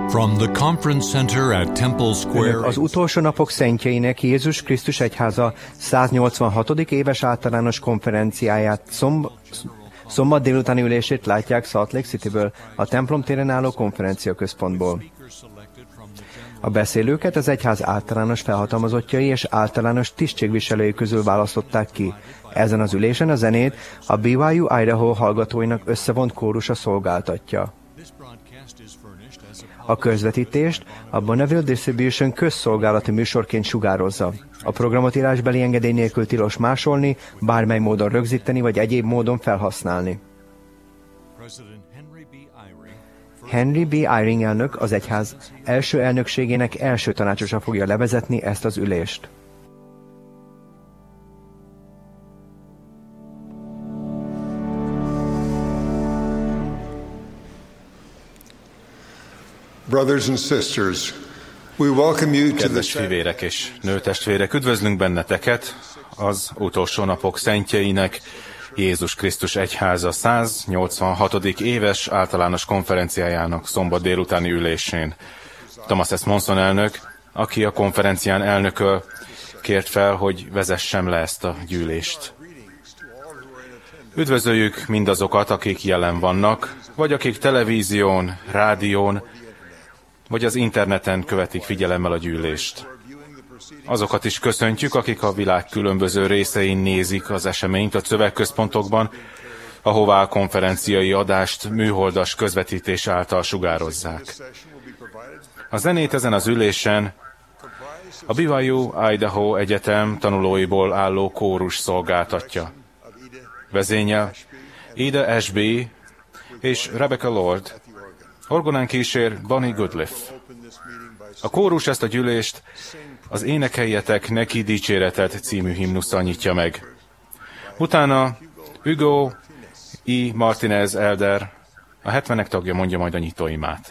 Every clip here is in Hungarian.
From the Conference Center at Temple Square. Az utolsó napok szentjeinek Jézus Krisztus Egyháza 186. éves általános konferenciáját szombat délutáni ülését látják Salt Lake Cityből, a templom téren álló konferenciaközpontból. A beszélőket az egyház általános felhatalmazottjai és általános tisztségviselői közül választották ki. Ezen az ülésen a zenét a BYU Idaho hallgatóinak összevont kórusa szolgáltatja. A közvetítést a Bonneville Distribution közszolgálati műsorként sugározza. A programot írásbeli engedély nélkül tilos másolni, bármely módon rögzíteni vagy egyéb módon felhasználni. Henry B. Eyring elnök, az egyház első elnökségének első tanácsosa fogja levezetni ezt az ülést. Brothers and sisters, we welcome you to Kedves fivérek és nőtestvérek, üdvözlünk benneteket az utolsó napok szentjeinek Jézus Krisztus Egyháza 186. éves általános konferenciájának szombat délutáni ülésén. Thomas S. Monson elnök, aki a konferencián elnököl, kért fel, hogy vezessem le ezt a gyűlést. Üdvözöljük mindazokat, akik jelen vannak, vagy akik televízión, rádión, vagy az interneten követik figyelemmel a gyűlést. Azokat is köszöntjük, akik a világ különböző részein nézik az eseményt a szövegközpontokban, ahová a konferenciai adást műholdas közvetítés által sugározzák. A zenét ezen az ülésen a BYU Idaho Egyetem tanulóiból álló kórus szolgáltatja. Vezényel Ida Ashby és Rebecca Lord, orgonán kísér Bonnie Goodliff. A kórus ezt a gyűlést az Énekeljetek neki dicséretet című himnusszal nyitja meg. Utána Hugo E. Martinez elder, a 70-ek tagja mondja majd a nyitóimát.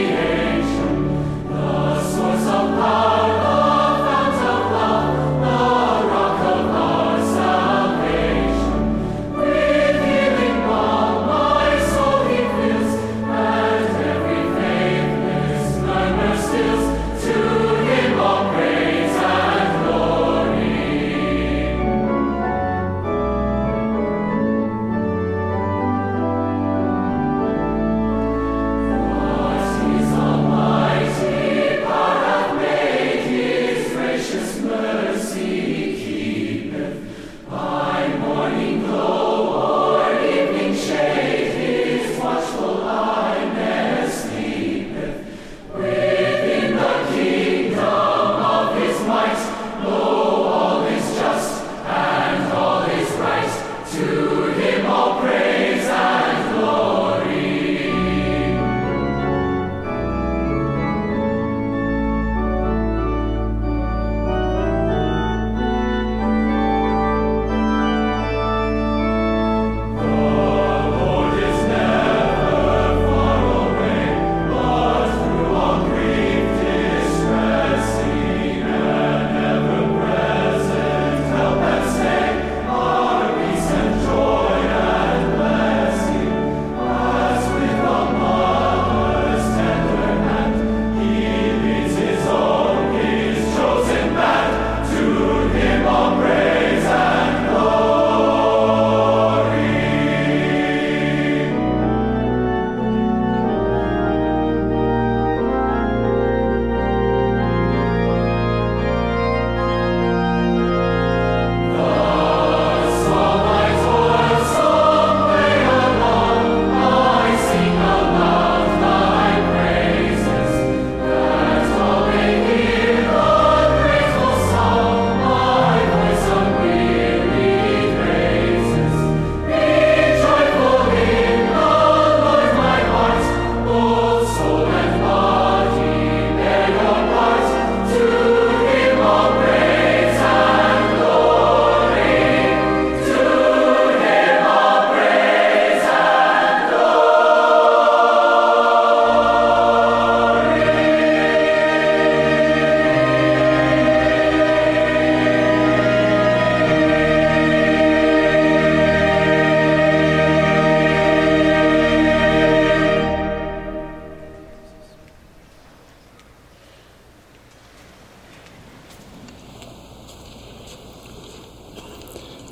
The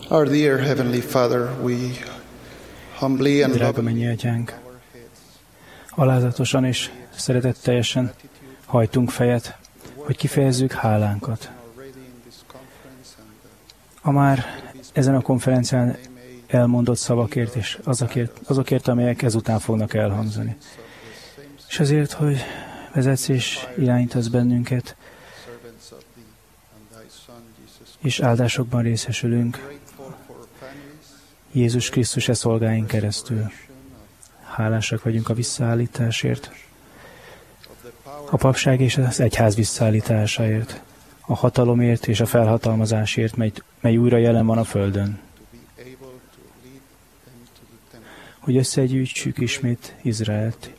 Our dear Heavenly Father, we humbly and Drága mennyi atyánk, alázatosan és szeretetteljesen hajtunk fejet, hogy kifejezzük hálánkat. A már ezen a konferencián elmondott szavakért és azokért, amelyek ezután fognak elhangzani. És azért, hogy vezetsz és irányítasz bennünket, és áldásokban részesülünk Jézus Krisztus szolgáink keresztül. Hálásak vagyunk a visszaállításért, a papság és az egyház visszaállításáért, a hatalomért és a felhatalmazásért, mely újra jelen van a földön. Hogy összegyűjtsük ismét Izraelt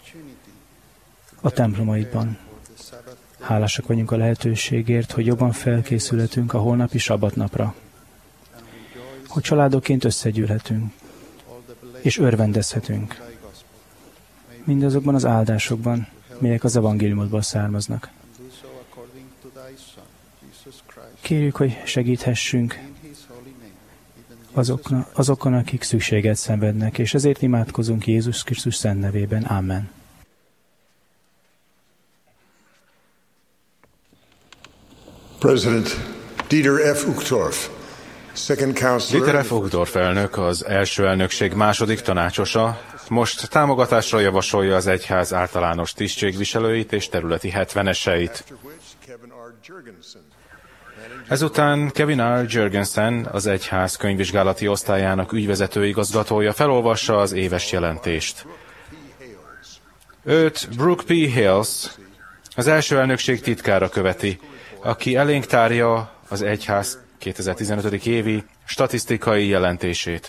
a templomaidban. Hálásak vagyunk a lehetőségért, hogy jobban felkészülhetünk a holnapi sabbatnapra. Hogy családokként összegyűlhetünk, és örvendezhetünk. Mindazokban az áldásokban, melyek az evangéliumodból származnak. Kérjük, hogy segíthessünk azokon, akik szükséget szenvednek, és ezért imádkozunk Jézus Krisztus szent nevében. Amen. President Dieter F. Uchtdorf, second counselor. Dieter F. Uchtdorf elnök, az első elnökség második tanácsosa, most támogatásra javasolja az egyház általános tisztségviselőit és területi 70-eseit. Ezután Kevin R. Jurgensen, az egyház könyvvizsgálati osztályának ügyvezető igazgatója felolvassa az éves jelentést. Őt Brooke P. Hales, az első elnökség titkára követi, aki elénk tárja az egyház 2015. évi statisztikai jelentését.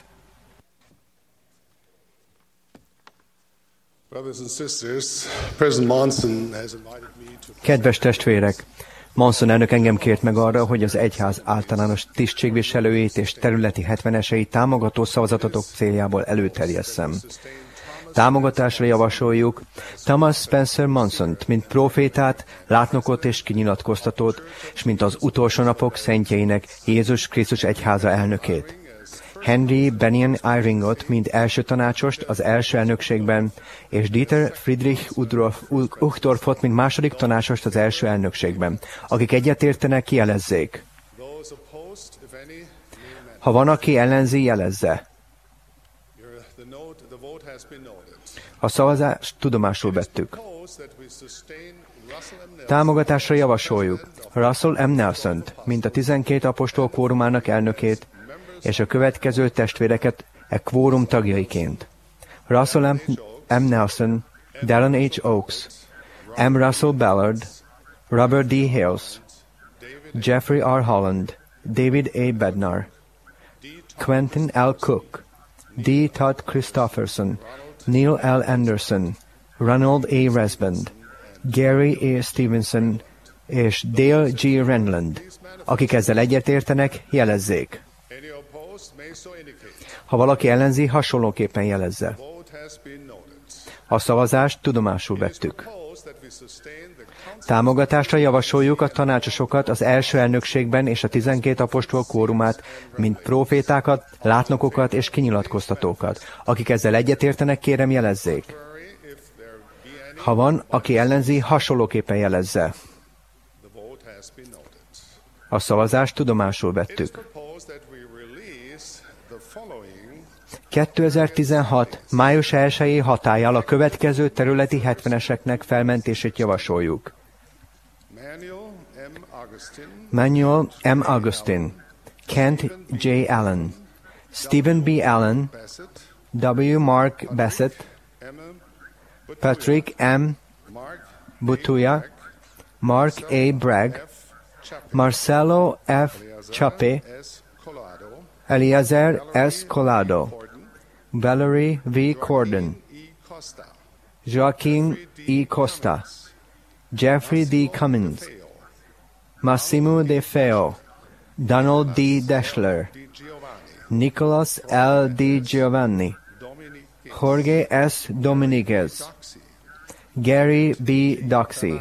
Kedves testvérek! Monson elnök engem kért meg arra, hogy az egyház általános tisztségviselőit és területi 70-eseit támogató szavazatotok céljából előterjesszem. Támogatásra javasoljuk Thomas Spencer Monsont, mint prófétát, látnokot és kinyilatkoztatót, és mint az utolsó napok szentjeinek Jézus Krisztus egyháza elnökét. Henry Benyon Eyringot, mint első tanácsost az első elnökségben, és Dieter Friedrich Uchtdorfot, mint második tanácsost az első elnökségben. Akik egyetértenek, jelezzék. Ha van, aki ellenzi, jelezze. A szavazást tudomásul vettük. Támogatásra javasoljuk Russell M. Nelsont, mint a 12 apostol kvórumának elnökét, és a következő testvéreket kvórum tagjaiként. Russell M. Nelson, Dallin H. Oaks, M. Russell Ballard, Robert D. Hales, Jeffrey R. Holland, David A. Bednar, Quentin L. Cook, D. Todd Christofferson, Neil L. Anderson, Ronald A. Resband, Gary A. Stevenson és Dale G. Renland. Akik ezzel egyetértenek, jelezzék. Ha valaki ellenzi, hasonlóképpen jelezze. A szavazást tudomásul vettük. Támogatásra javasoljuk a tanácsosokat az első elnökségben és a 12 apostol kvórumát, mint prófétákat, látnokokat és kinyilatkoztatókat. Akik ezzel egyetértenek, kérem jelezzék. Ha van, aki ellenzi, hasonlóképpen jelezze. A szavazást tudomásul vettük. 2016. május 1-i hatállyal a következő területi 70-eseknek felmentését javasoljuk. Manuel M. Augustin, Kent J. Allen, Stephen B. Allen, W. Mark Bassett, Patrick M. Butuya, Mark A. Bragg, Marcelo F. Chape, Eliezer S. Collado, Valerie V. Corden, Joaquin E. Costa, Jeffrey D. Cummins, Massimo De Feo, Donald D. Deschler, Nicholas L. D. Giovanni, Jorge S. Dominguez, Gary B. Doxey,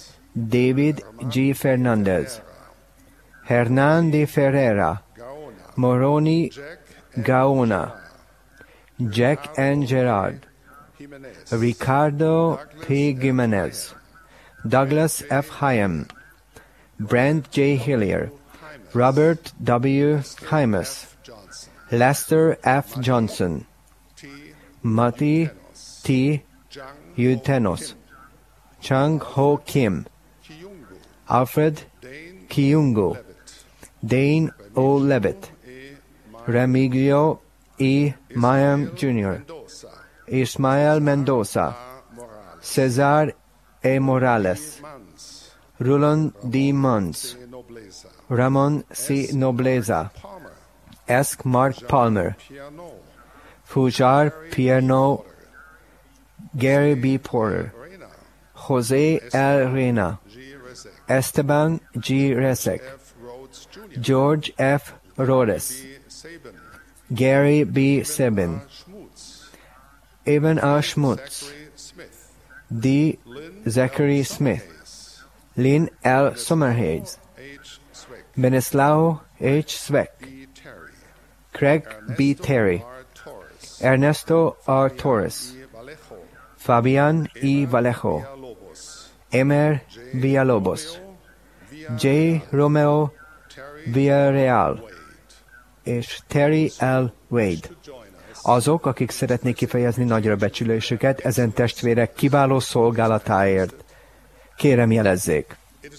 David G. Fernandez, Hernán de Ferreira, Moroni Gaona, Jack N. Gerard, Ricardo P. Gimenez, Douglas F. Hyam, Brent J. Hillier, Robert W. Hymas, Lester F. Johnson, Mati T. Utenos, Chang Ho Kim, Alfred Kiyungu, Dane O. Levitt, Remigio E. Mayam Jr., Ismael Mendoza, Cesar E. Morales, Roland D. Mons, Ramon C. Nobleza, Esk Mark Palmer, Fujar Pierno, Gary B. Porter, Jose L. Reyna, Esteban G. Resek, George F. Rhodes, Gary B. Sabin, Evan A. Schmutz, D. Zachary Smith, Lynn L. Sommerhage, Benislao H. Zweck, Craig B. Terry, Ernesto R. Torres, Fabian E. Vallejo, Emer Villalobos, J. Romeo Villarreal és Terry L. Wade. Azok, akik szeretnék kifejezni nagyra becsülésüket ezen testvérek kiváló szolgálatáért, kérem jelezzék.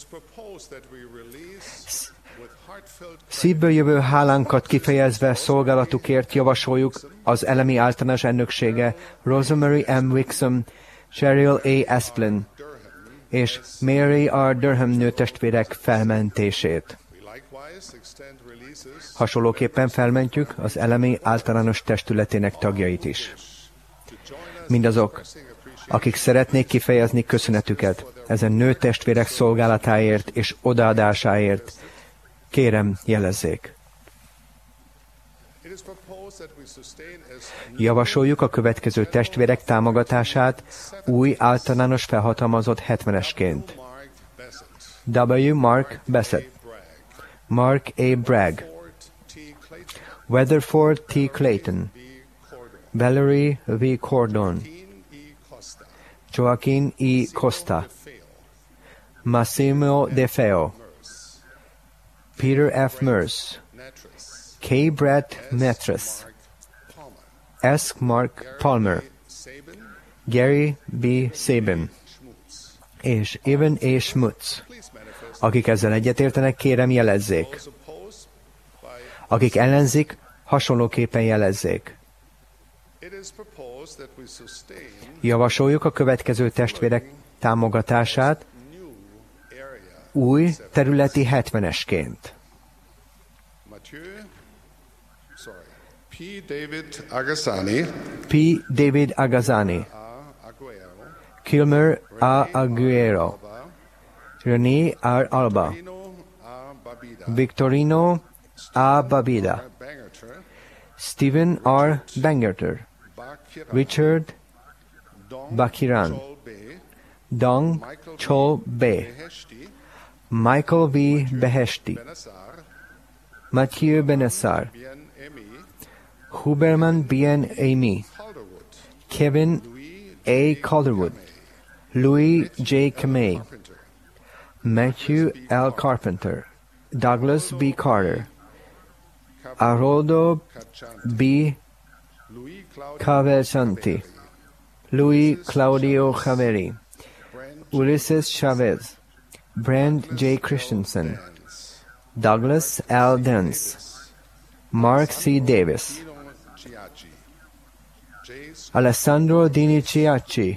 Szívből jövő hálánkat kifejezve szolgálatukért javasoljuk az elemi általános elnöksége Rosemary M. Wixom, Cheryl A. Asplin és Mary R. Durham nőtestvérek felmentését. Hasonlóképpen felmentjük az elemi általános testületének tagjait is. Mindazok, akik szeretnék kifejezni köszönetüket ezen nőtestvérek szolgálatáért és odaadásáért, kérem jelezzék. Javasoljuk a következő testvérek támogatását új általános felhatalmazott 70-esként. W. Mark Bassett, Mark A. Bragg, Weatherford T. Clayton, Valerie V. Cordon, Joaquin E. Costa, Massimo De Feo, Peter F. Merce, K. Brett Metras, S. Mark Palmer, Gary B. Sabin és Evan A. Schmutz. Akik ezzel egyetértenek, kérem jelezzék. Akik ellenzik, hasonlóképpen jelezzék. Javasoljuk a következő testvérek támogatását új területi 70-esként. P. David Agazani, Kilmer A. Aguero, René R. Alba, Victorino A. Babida, Stephen R. Bangerter, Richard Bakiran, Dong Chol Be, Michael V. Beheshti, Mathieu Benessar, Huberman B.N. Amy, Kevin A. Calderwood, Louis J. Kamei, Matthew L. Carpenter, Douglas B. Carter, Haroldo B. Cavalcanti, Louis Claudio Javeri, Ulysses Chavez, Brand J. Christensen, Douglas L. Dance, Mark C. Davis, Alessandro Dini Ciacci,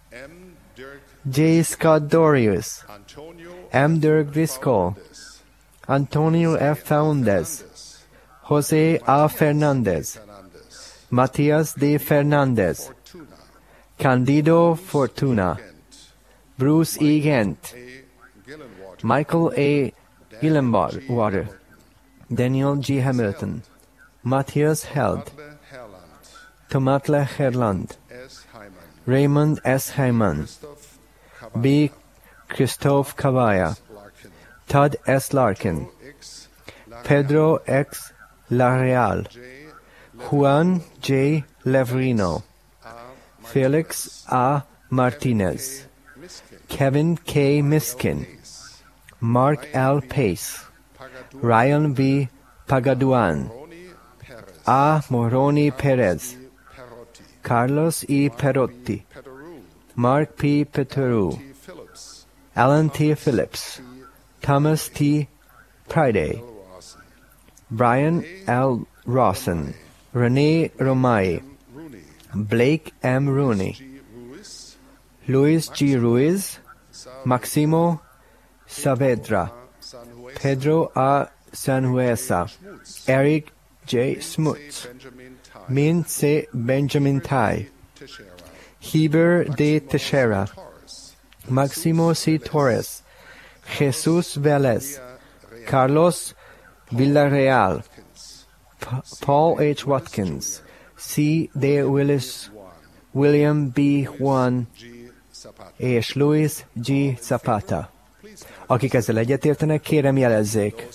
J. Scott Dorius, M. Dirk Driscoll, Antonio F. Faundes, Jose A. Fernandez, Matias D. Fernandez, Candido Fortuna, Bruce E. Gent, Michael A. Gillenwater, Daniel G. Hamilton, Matthias Held, Tomatle Herland, Raymond S. Hyman, B. Christophe Cavalla, Todd S. Larkin, Pedro X. Lareal, Juan J. Levrino, Felix A. Martinez, Kevin K. Miskin, Mark L. Pace, Ryan V. Pagaduan, A. Moroni Perez, Carlos E. Perotti, Mark P. Peteru, Alan T. Phillips, Thomas T. Priday, Brian L. Rawson, Rene Romay, Blake M. Rooney, Luis G. Ruiz, Maximo Saavedra, Pedro A. Sanhuesa, Eric J. Smuts, Min C. Benjamin Tai, Heber D. Teixeira, Maximo C. Torres, Jesus Velez, Carlos Villarreal, Paul H. Watkins, C. D. Willis, William B. Juan és Luis G. Zapata. Akik ezzel egyetértenek, kérem jelezzék.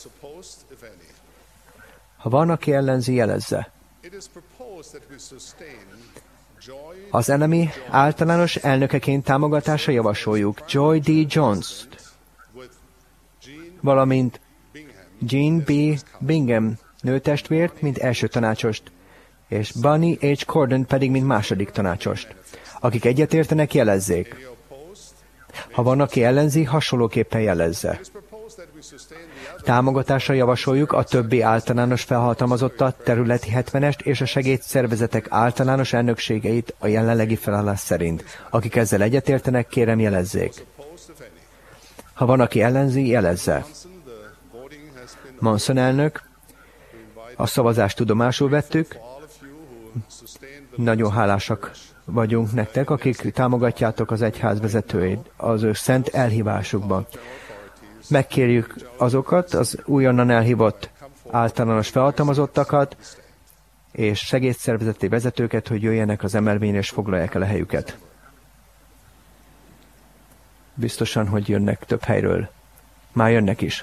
Ha van, aki ellenzi, jelezze. Az NMI általános elnökeként támogatásra javasoljuk Joy D. Jones-t, valamint Jean B. Bingham nőtestvért, mint első tanácsost, és Bunny H. Corden pedig, mint második tanácsost. Akik egyetértenek, jelezzék. Ha van, aki ellenzi, hasonlóképpen jelezze. Támogatásra javasoljuk a többi általános felhatalmazottat, területi 70-est és a segédszervezetek általános elnökségeit a jelenlegi felállás szerint. Akik ezzel egyetértenek, kérem jelezzék. Ha van, aki ellenzi, jelezze. Manson elnök, a szavazást tudomásul vettük. Nagyon hálásak vagyunk nektek, akik támogatjátok az egyház vezetőit az ő szent elhívásukban. Megkérjük azokat, az újonnan elhívott általános felhatalmazottakat és segédszervezeti vezetőket, hogy jöjjenek az emelvényre és foglalják el a helyüket. Biztosan, hogy jönnek több helyről. Már jönnek is.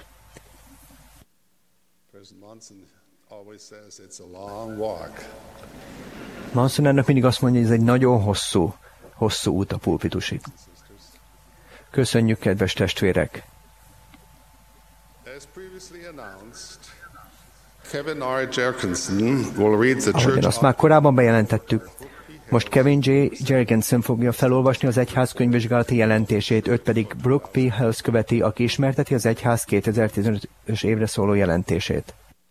Manson elnök mindig azt mondja, hogy ez egy nagyon hosszú út a pulpitusig. Köszönjük, kedves testvérek! Ahogyan azt már korábban bejelentettük, most Kevin J. Jergensen fogja felolvasni az egyház könyvvizsgálati jelentését, őt pedig Brooke P. Hales követi, aki ismerteti az egyház 2015-ös évre szóló jelentését.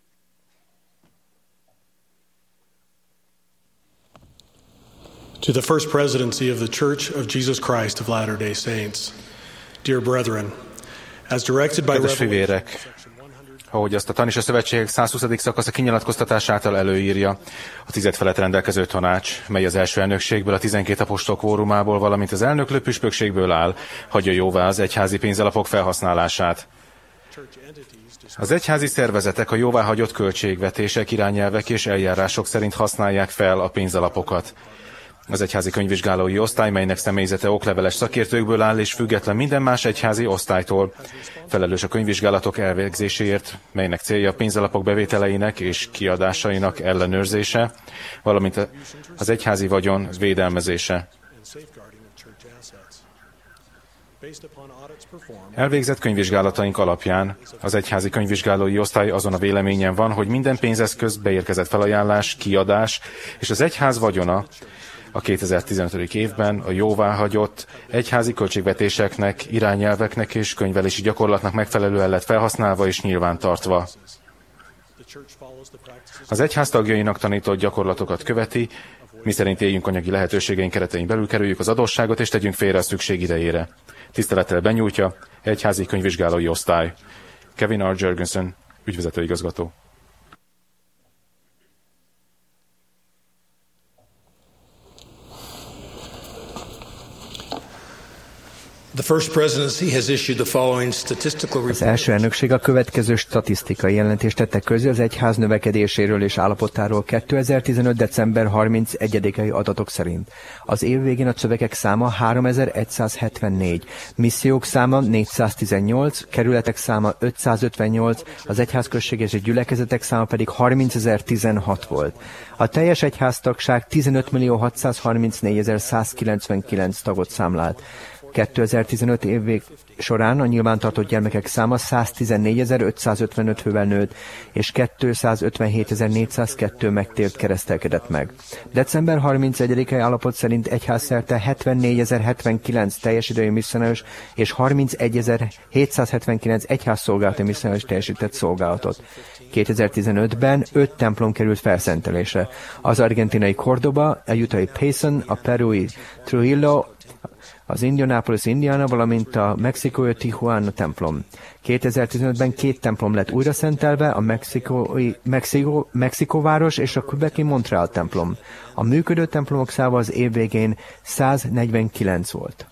To the First Presidency of the Church of Jesus Christ of Latter-day Saints, dear brethren, as directed by Revelation, ahogy azt a Tanis a Szövetségek 120. szakasza kinyilatkoztatás által előírja, a 10 felett rendelkező tanács, mely az első elnökségből, a 12 apostol kvórumából, valamint az elnöklő püspökségből áll, hagyja jóvá az egyházi pénzalapok felhasználását. Az egyházi szervezetek a jóváhagyott költségvetések, irányelvek és eljárások szerint használják fel a pénzalapokat. Az egyházi könyvvizsgálói osztály, melynek személyzete okleveles szakértőkből áll és független minden más egyházi osztálytól, felelős a könyvvizsgálatok elvégzéséért, melynek célja a pénzalapok bevételeinek és kiadásainak ellenőrzése, valamint az egyházi vagyon védelmezése. Elvégzett könyvvizsgálataink alapján az egyházi könyvvizsgálói osztály azon a véleményen van, hogy minden pénzeszköz, beérkezett felajánlás, kiadás és az egyház vagyona a 2015. évben a jóváhagyott egyházi költségvetéseknek, irányelveknek és könyvelési gyakorlatnak megfelelően lett felhasználva és nyilvántartva. Az egyház tagjainak tanított gyakorlatokat követi, miszerint éljünk anyagi lehetőségeink keretein belül, kerüljük az adósságot és tegyünk félre a szükség idejére. Tisztelettel benyújtja egyházi könyvvizsgálói osztály. Kevin R. Jergensen, ügyvezető igazgató. Az első elnökség a következő statisztikai jelentést tette közé az egyház növekedéséről és állapotáról 2015. december 31-i adatok szerint. Az év végén a szövegek száma 3174, missziók száma 418, kerületek száma 558, az egyházközség és gyülekezetek száma pedig 30.016 volt. A teljes egyháztagság 15.634.199 tagot számlált. 2015 év során a nyilvántartott gyermekek száma 114.555 fővel nőtt, és 257.402 megtért keresztelkedett meg. December 31-i állapot szerint egyházszerte 74.079 teljes idejű misszionárius és 31.779 egyházszolgálati misszionárius teljesített szolgálatot. 2015-ben 5 templom került felszentelésre. Az argentinai Córdoba, a jutai Payson, a perui Trujillo, az Indianapolis, Indiana, valamint a mexikói Tijuana templom. 2015-ben 2 templom lett újra szentelve, a Mexikóváros és a Quebeci Montreal templom. A működő templomok száma az év végén 149 volt.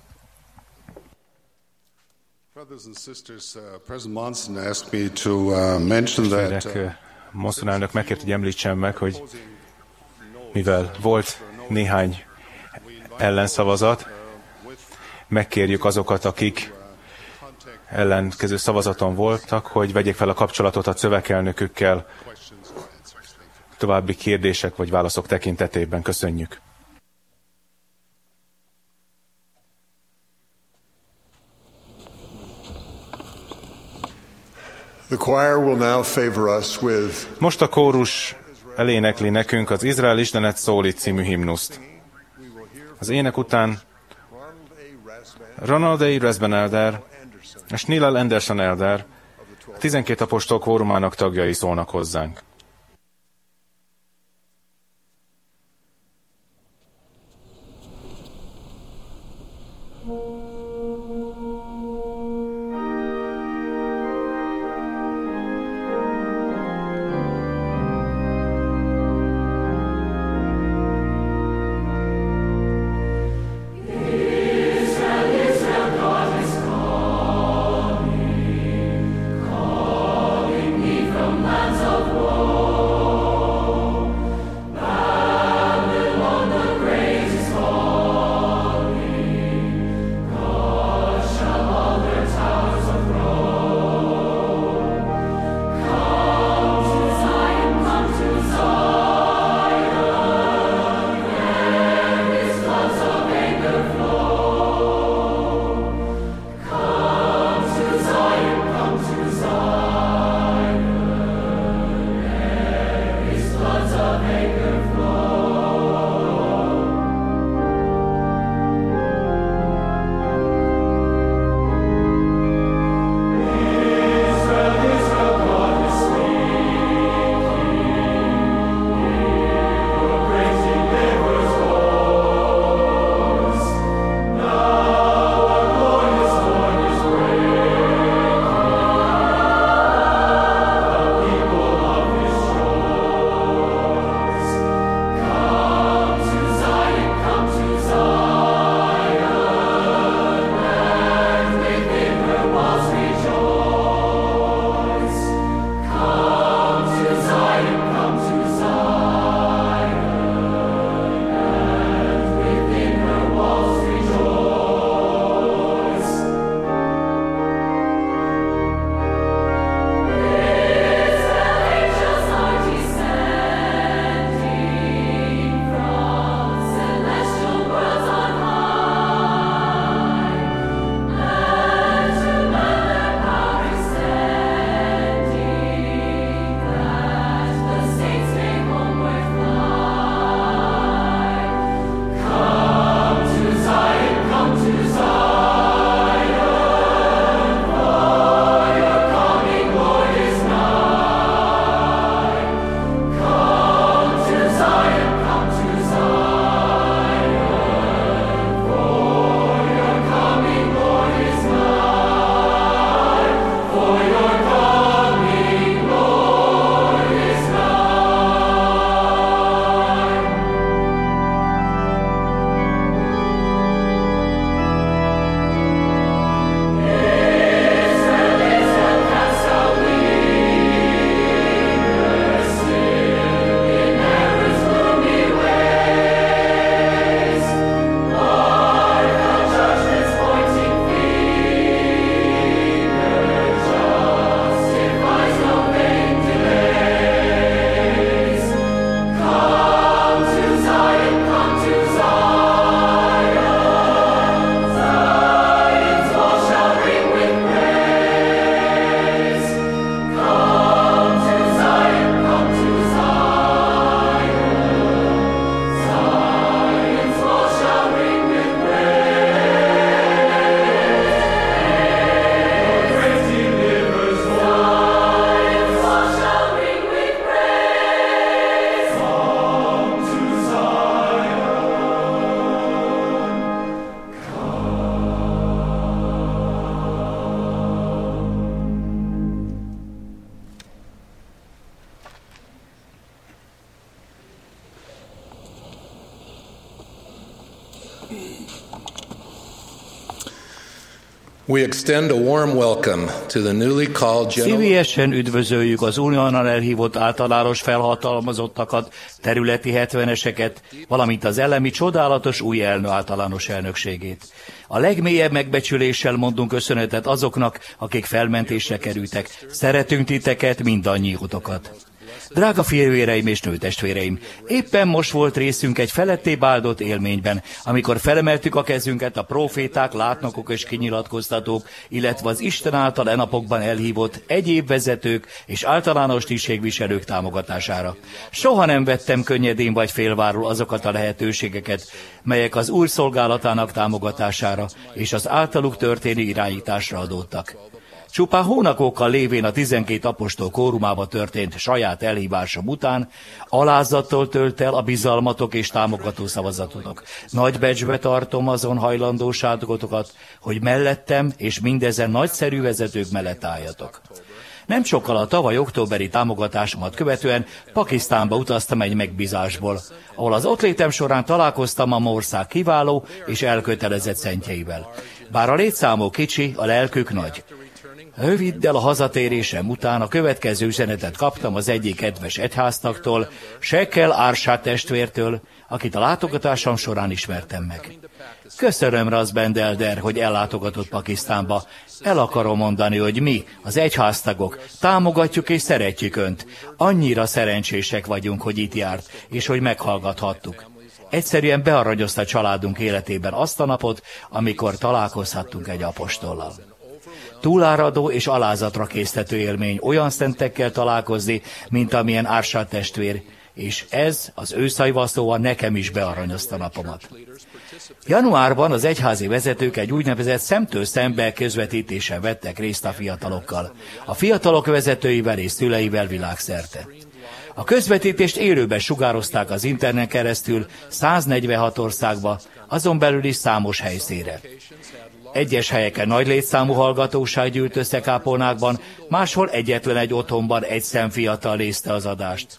Monson elnök megkért, hogy említsem meg, hogy mivel volt néhány ellenszavazat, megkérjük azokat, akik ellenkező szavazaton voltak, hogy vegyék fel a kapcsolatot a szövegelnökükkel további kérdések vagy válaszok tekintetében. Köszönjük. Most a kórus elénekli nekünk az Izrael Istenet szólít című himnuszt. Az ének után Ronald A. Rasband elder és Neil L. Anderson elder, a 12 apostol kvórumának tagjai szólnak hozzánk. War. We extend a warm welcome to the newly called general. Szívélyesen üdvözöljük az újonnan elhívott általános felhatalmazottakat, területi 70-eseket, valamint az elemi csodálatos új általános elnökségét. A legmélyebb megbecsüléssel mondunk köszönetet azoknak, akik felmentésre kerültek. Szeretünk titeket, mindannyiótokat. Drága férjvéreim és nőtestvéreim, éppen most volt részünk egy felettébb áldott élményben, amikor felemeltük a kezünket a proféták, látnokok és kinyilatkoztatók, illetve az Isten által e napokban elhívott egyéb vezetők és általános tisztségviselők támogatására. Soha nem vettem könnyedén vagy félváról azokat a lehetőségeket, melyek az Úr szolgálatának támogatására és az általuk történő irányításra adódtak. Csupán hónapokkal lévén a 12 apostol kórumába történt saját elhívásom után alázattól tölt el a bizalmatok és támogató szavazatotok. Nagy becsbe tartom azon hajlandóságotokat, hogy mellettem és mindezen nagyszerű vezetők mellett álljatok. Nem sokkal a tavaly októberi támogatásomat követően Pakisztánba utaztam egy megbízásból, ahol az ott létem során találkoztam a ország kiváló és elkötelezett szentjeivel. Bár a létszámok kicsi, a lelkük nagy. Röviddel a hazatérésem után a következő üzenetet kaptam az egyik kedves egyháztaktól, Shekel Arshad testvértől, akit a látogatásom során ismertem meg. Köszönöm, Razband Elder, hogy ellátogatott Pakisztánba. El akarom mondani, hogy mi, az egyháztagok, támogatjuk és szeretjük Önt. Annyira szerencsések vagyunk, hogy itt járt, és hogy meghallgathattuk. Egyszerűen bearanyozta a családunk életében azt a napot, amikor találkozhattunk egy apostollal. Túláradó és alázatra késztető élmény olyan szentekkel találkozni, mint amilyen Arshad testvér, és ez az ő szavaival szóval nekem is bearanyozta napomat. Januárban az egyházi vezetők egy úgynevezett szemtől szembe közvetítésen vettek részt a fiatalokkal, a fiatalok vezetőivel és szüleivel világszerte. A közvetítést élőben sugározták az interneten keresztül 146 országba, azon belül is számos helyszínre. Egyes helyeken nagy létszámú hallgatóság gyűlt össze kápolnákban, máshol egyetlen egy otthonban egy szemfiatal nézte az adást.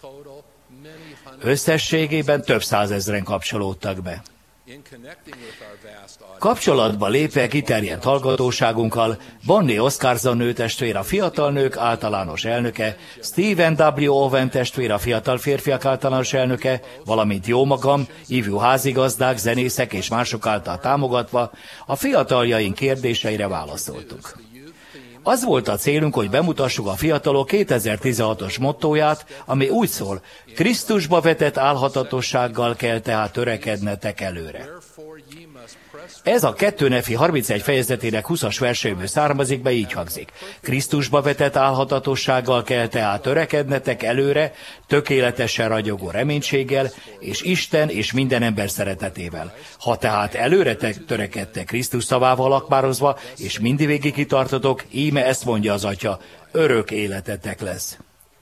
Összességében több százezren kapcsolódtak be. Kapcsolatba lépve kiterjedt hallgatóságunkkal Bonnie Oscarson nőtestvér, a fiatal nők általános elnöke, Stephen W. Owen testvér, a fiatal férfiak általános elnöke, valamint jómagam, ifjú házigazdák, zenészek és mások által támogatva a fiataljaink kérdéseire válaszoltunk. Az volt a célunk, hogy bemutassuk a fiatalok 2016-os mottóját, ami úgy szól, Krisztusba vetett álhatatossággal kell tehát törekednetek előre. Ez a 2 Nefi 31 fejezetének 20-as verséből származik be, így hangzik. Krisztusba vetett álhatatossággal kell tehát törekednetek előre, tökéletesen ragyogó reménységgel, és Isten és minden ember szeretetével. Ha tehát előre törekedtek Krisztus szavával akmározva, és mindvégig kitartotok, íme ezt mondja az Atya, örök életetek lesz.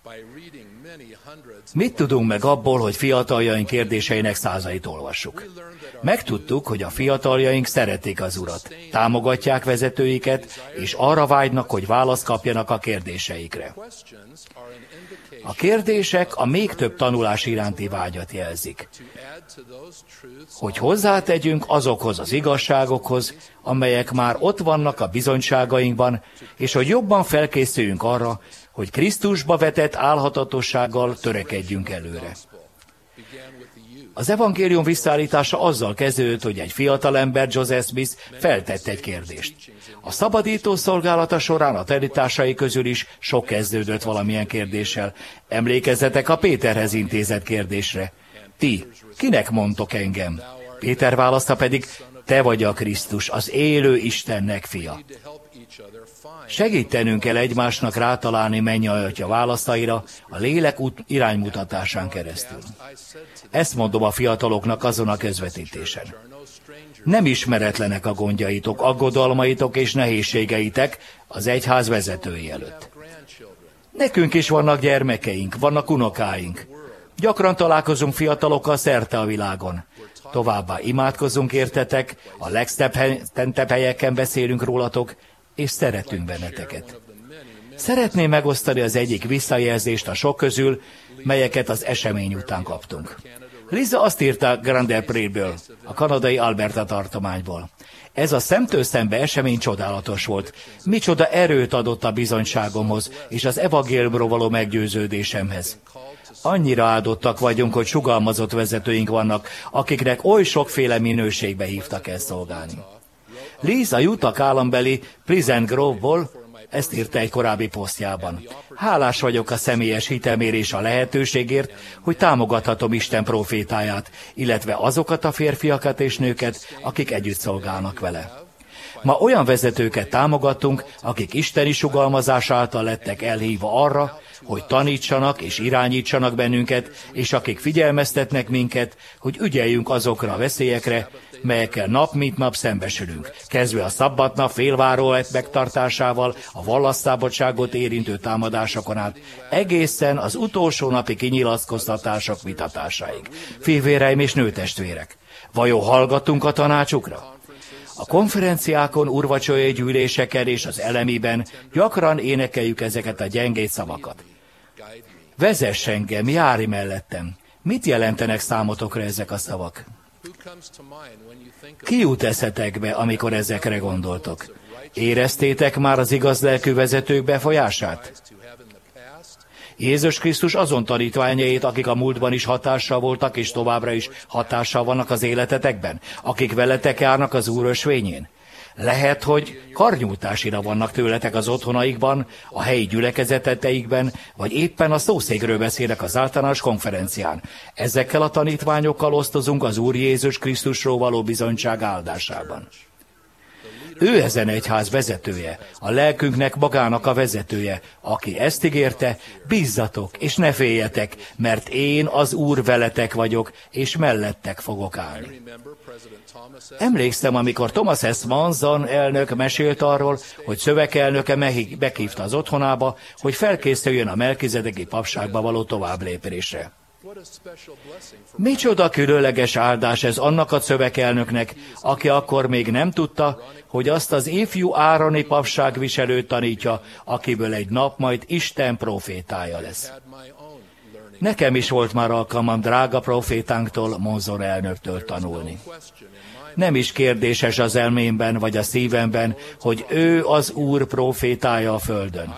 Mit tudunk meg abból, hogy fiataljaink kérdéseinek százait olvassuk? Megtudtuk, hogy a fiataljaink szeretik az Urat, támogatják vezetőiket, és arra vágynak, hogy választ kapjanak a kérdéseikre. A kérdések a még több tanulás iránti vágyat jelzik, hogy hozzátegyünk azokhoz az igazságokhoz, amelyek már ott vannak a bizonyságainkban, és hogy jobban felkészüljünk arra, hogy Krisztusba vetett álhatatossággal törekedjünk előre. Az evangélium visszaállítása azzal kezdődött, hogy egy fiatalember, Joseph Smith feltett egy kérdést. A szabadító szolgálata során a tanításai közül is sok kezdődött valamilyen kérdéssel. Emlékezzetek a Péterhez intézett kérdésre. Ti, kinek mondtok engem? Péter válasza pedig, te vagy a Krisztus, az élő Istennek fia. Segítenünk kell egymásnak rátalálni Mennyei Atya válaszaira a lélek iránymutatásán keresztül. Ezt mondom a fiataloknak azon a közvetítésen. Nem ismeretlenek a gondjaitok, aggodalmaitok és nehézségeitek az egyház vezetői előtt. Nekünk is vannak gyermekeink, vannak unokáink. Gyakran találkozunk fiatalokkal szerte a világon. Továbbá imádkozunk értetek, a legszentebb helyeken beszélünk rólatok, és szeretünk benneteket. Szeretném megosztani az egyik visszajelzést a sok közül, melyeket az esemény után kaptunk. Liza azt írta Grande Prairie-ből, a kanadai Alberta tartományból. Ez a szemtől szembe esemény csodálatos volt. Micsoda erőt adott a bizonyságomhoz és az evangéliumról való meggyőződésemhez. Annyira áldottak vagyunk, hogy sugalmazott vezetőink vannak, akiknek oly sokféle minőségbe hívtak el szolgálni. Liz a Utah állambeli Pleasant Grove-ból ezt írta egy korábbi posztjában. Hálás vagyok a személyes hitemért és a lehetőségért, hogy támogathatom Isten profétáját, illetve azokat a férfiakat és nőket, akik együtt szolgálnak vele. Ma olyan vezetőket támogatunk, akik isteni sugalmazás által lettek elhívva arra, hogy tanítsanak és irányítsanak bennünket, és akik figyelmeztetnek minket, hogy ügyeljünk azokra a veszélyekre, melyekkel nap mint nap szembesülünk, kezdve a szabbatnap félváró megtartásával, a vallásszabadságot érintő támadásokon át, egészen az utolsó napi kinyilatkoztatások vitatásáig. Fivvéreim és nőtestvérek, vajon hallgatunk a tanácsukra? A konferenciákon, úrvacsorai gyűléseken és az elemiben gyakran énekeljük ezeket a gyengéd szavakat. Vezess engem, járj mellettem. Mit jelentenek számotokra ezek a szavak? Ki jut eszetekbe, amikor ezekre gondoltok? Éreztétek már az igaz lelkű vezetők befolyását? Jézus Krisztus azon tanítványait, akik a múltban is hatással voltak, és továbbra is hatással vannak az életetekben, akik veletek járnak az Úr ösvényén. Lehet, hogy karnyújtásira vannak tőletek az otthonaikban, a helyi gyülekezeteteikben, vagy éppen a szószékről beszélek az általános konferencián. Ezekkel a tanítványokkal osztozunk az Úr Jézus Krisztusról való bizonyság áldásában. Ő ezen egyház vezetője, a lelkünknek magának a vezetője, aki ezt ígérte, bízzatok és ne féljetek, mert én az Úr veletek vagyok, és mellettek fogok állni. Emlékszem, amikor Thomas S. Manson elnök mesélt arról, hogy szövegelnöke meghívta az otthonába, hogy felkészüljön a melkizedeki papságba való továbblépésre. Micsoda különleges áldás ez annak a szövegelnöknek, aki akkor még nem tudta, hogy azt az ifjú ároni papságviselőt tanítja, akiből egy nap majd Isten profétája lesz. Nekem is volt már alkalmam drága profétánktól, Monson elnöktől tanulni. Nem is kérdéses az elmémben vagy a szívemben, hogy ő az Úr profétája a földön.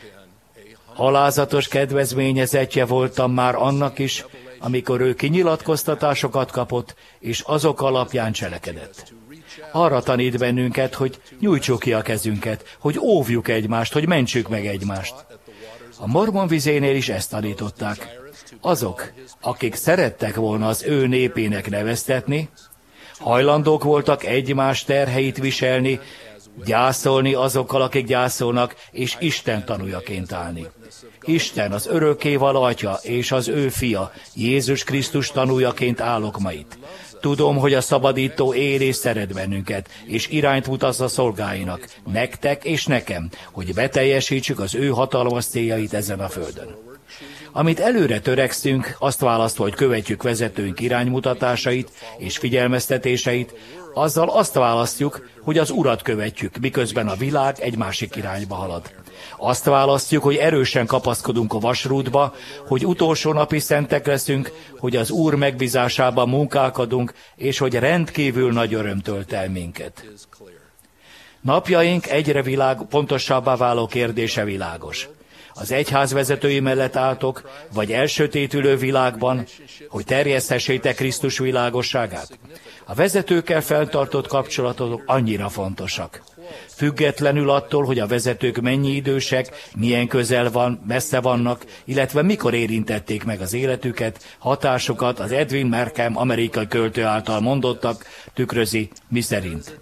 Alázatos kedvezményezettje voltam már annak is, amikor ő kinyilatkoztatásokat kapott, és azok alapján cselekedett. Arra tanít bennünket, hogy nyújtsuk ki a kezünket, hogy óvjuk egymást, hogy mentsük meg egymást. A Mormon vizénél is ezt tanították. Azok, akik szerettek volna az ő népének neveztetni, hajlandók voltak egymás terheit viselni, gyászolni azokkal, akik gyászolnak, és Isten tanújaként állni. Isten az örökkévaló Atya és az ő fia, Jézus Krisztus tanújaként állok ma itt. Tudom, hogy a szabadító él és szeret bennünket, és irányt mutat a szolgáinak, nektek és nekem, hogy beteljesítsük az ő hatalmas céljait ezen a földön. Amit előre törekszünk, azt választva, hogy követjük vezetőink iránymutatásait és figyelmeztetéseit, azzal azt választjuk, hogy az Urat követjük, miközben a világ egy másik irányba halad. Azt választjuk, hogy erősen kapaszkodunk a vasrútba, hogy utolsó napi szentek leszünk, hogy az Úr megbízásában munkálkodunk, és hogy rendkívül nagy öröm tölt el minket. Napjaink egyre pontosabbá váló kérdése világos. Az egyház vezetői mellett álltok, vagy elsötétülő világban, hogy terjeszthessétek Krisztus világosságát? A vezetőkkel fenntartott kapcsolatok annyira fontosak. Függetlenül attól, hogy a vezetők mennyi idősek, milyen közel van, messze vannak, illetve mikor érintették meg az életüket, hatásukat az Edwin Markham amerikai költő által mondottak tükrözi, miszerint.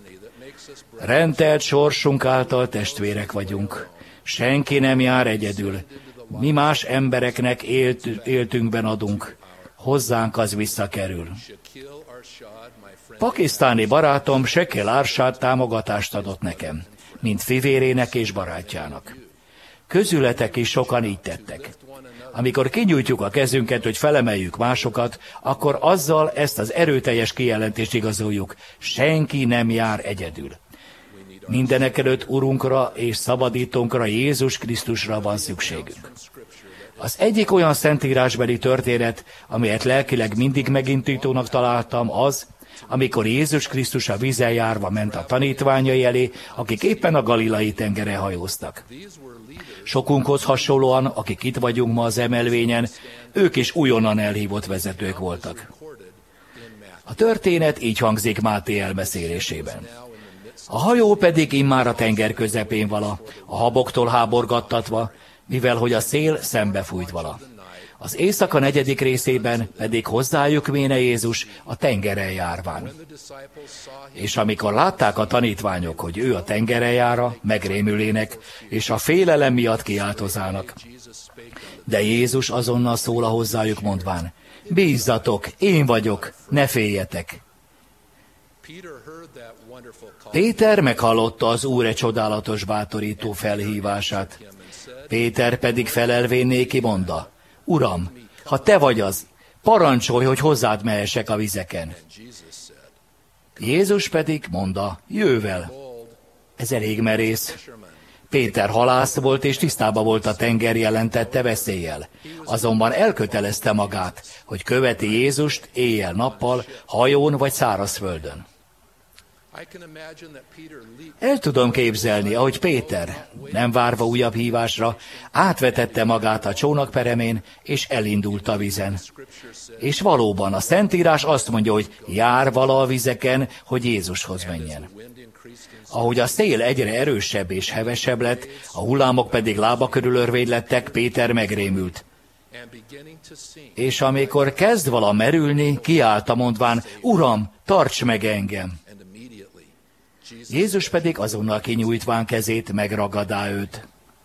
Rendelt sorsunk által testvérek vagyunk. Senki nem jár egyedül. Mi más embereknek éltünkben adunk. Hozzánk az visszakerül. Pakisztáni barátom Shekil Arshad támogatást adott nekem, mint fivérének és barátjának. Közületek is sokan így tettek. Amikor kinyújtjuk a kezünket, hogy felemeljük másokat, akkor azzal ezt az erőteljes kijelentést igazoljuk. Senki nem jár egyedül. Mindenekelőtt Urunkra és Szabadítónkra, Jézus Krisztusra van szükségünk. Az egyik olyan szentírásbeli történet, amelyet lelkileg mindig megindítónak találtam, az, amikor Jézus Krisztus a vízen járva ment a tanítványai elé, akik éppen a Galilei tengeren hajóztak. Sokunkhoz hasonlóan, akik itt vagyunk ma az emelvényen, ők is újonnan elhívott vezetők voltak. A történet így hangzik Máté elbeszélésében. A hajó pedig immár a tenger közepén vala, a haboktól háborgattatva, mivel hogy a szél szembefújt vala. Az éjszaka 4. részében pedig hozzájuk méne Jézus a tengeren járván. És amikor látták a tanítványok, hogy ő a tengeren jára, megrémülének, és a félelem miatt kiáltozának. De Jézus azonnal szól hozzájuk mondván, bízzatok, én vagyok, ne féljetek. Péter meghallotta az Úr csodálatos bátorító felhívását. Péter pedig felelvén néki mondta, Uram, ha te vagy az, parancsolj, hogy hozzád mehessek a vizeken. Jézus pedig mondta, jöjvel. Ez elég merész. Péter halász volt, és tisztában volt a tenger jelentette veszéllyel. Azonban elkötelezte magát, hogy követi Jézust éjjel-nappal, hajón vagy szárazföldön. El tudom képzelni, ahogy Péter, nem várva újabb hívásra, átvetette magát a csónakperemén, és elindult a vizen. És valóban a Szentírás azt mondja, hogy jár vala a vizeken, hogy Jézushoz menjen. Ahogy a szél egyre erősebb és hevesebb lett, a hullámok pedig lába körül örvédlettek, Péter megrémült. És amikor kezd vala merülni, kiállt mondván, Uram, tarts meg engem! Jézus pedig azonnal kinyújtván kezét megragadá őt.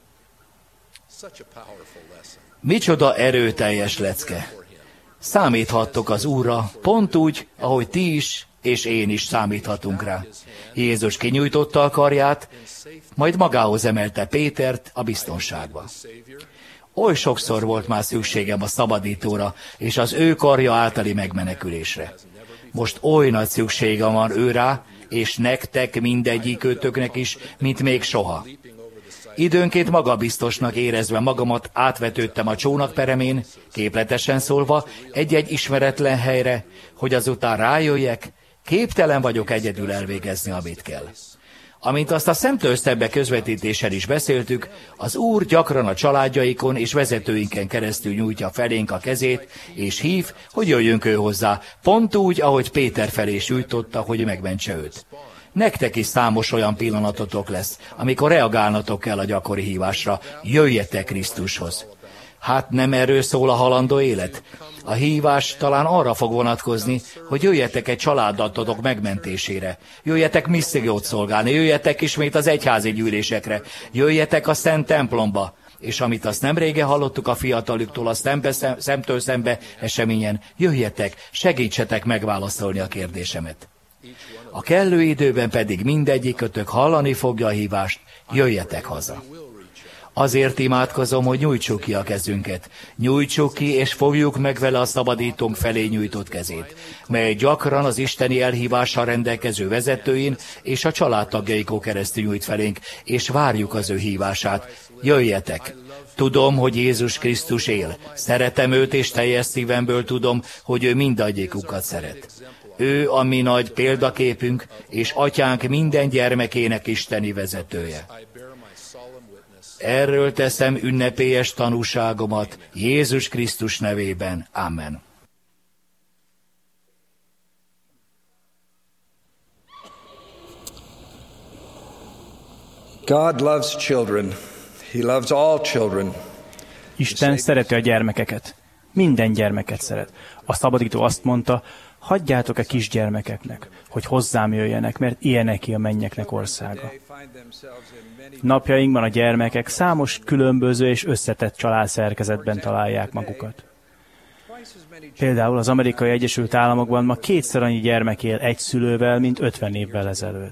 Micsoda erőteljes lecke! Számíthattok az Úrra, pont úgy, ahogy ti is, és én is számíthatunk rá. Jézus kinyújtotta a karját, majd magához emelte Pétert a biztonságba. Oly sokszor volt már szükségem a szabadítóra, és az ő karja általi megmenekülésre. Most oly nagy szükségem van ő rá, és nektek mindegyikőtöknek is, mint még soha. Időnként magabiztosnak érezve magamat átvetődtem a csónakperemén, képletesen szólva, egy-egy ismeretlen helyre, hogy azután rájöjjek, képtelen vagyok egyedül elvégezni, amit kell. Amint azt a szemtől szembe közvetítéssel is beszéltük, az Úr gyakran a családjaikon és vezetőinken keresztül nyújtja felénk a kezét, és hív, hogy jöjjünk ő hozzá, pont úgy, ahogy Péter felé is nyújtotta, hogy megmentse őt. Nektek is számos olyan pillanatotok lesz, amikor reagálnatok kell a gyakori hívásra, jöjjetek Krisztushoz. Hát nem erről szól a halandó élet? A hívás talán arra fog vonatkozni, hogy jöjjetek egy családdatotok megmentésére, jöjjetek missziót szolgálni, jöjjetek ismét az egyházi gyűlésekre, jöjjetek a Szent templomba, és amit azt nem régen hallottuk a fiataloktól a szemtől szembe eseményen, jöjjetek, segítsetek megválaszolni a kérdésemet. A kellő időben pedig mindegyikötök hallani fogja a hívást, jöjjetek haza. Azért imádkozom, hogy nyújtsuk ki a kezünket. Nyújtsuk ki, és fogjuk meg vele a szabadítónk felé nyújtott kezét, mely gyakran az isteni elhívással rendelkező vezetőin és a családtagjaikon keresztül nyújt felénk, és várjuk az ő hívását. Jöjjetek! Tudom, hogy Jézus Krisztus él. Szeretem őt, és teljes szívemből tudom, hogy ő mindegyikukat szeret. Ő a mi nagy példaképünk, és atyánk minden gyermekének isteni vezetője. Erről teszem ünnepélyes tanúságomat Jézus Krisztus nevében. Amen. God loves children. He loves all children. Isten szereti a gyermekeket. Minden gyermeket szeret. A szabadító azt mondta, hagyjátok a kisgyermekeknek, hogy hozzám jöjjenek, mert ilyeneké a mennyeknek országa. Napjainkban a gyermekek számos különböző és összetett családszerkezetben találják magukat. Például az Amerikai Egyesült Államokban ma 2-szer annyi gyermek él egy szülővel, mint 50 évvel ezelőtt.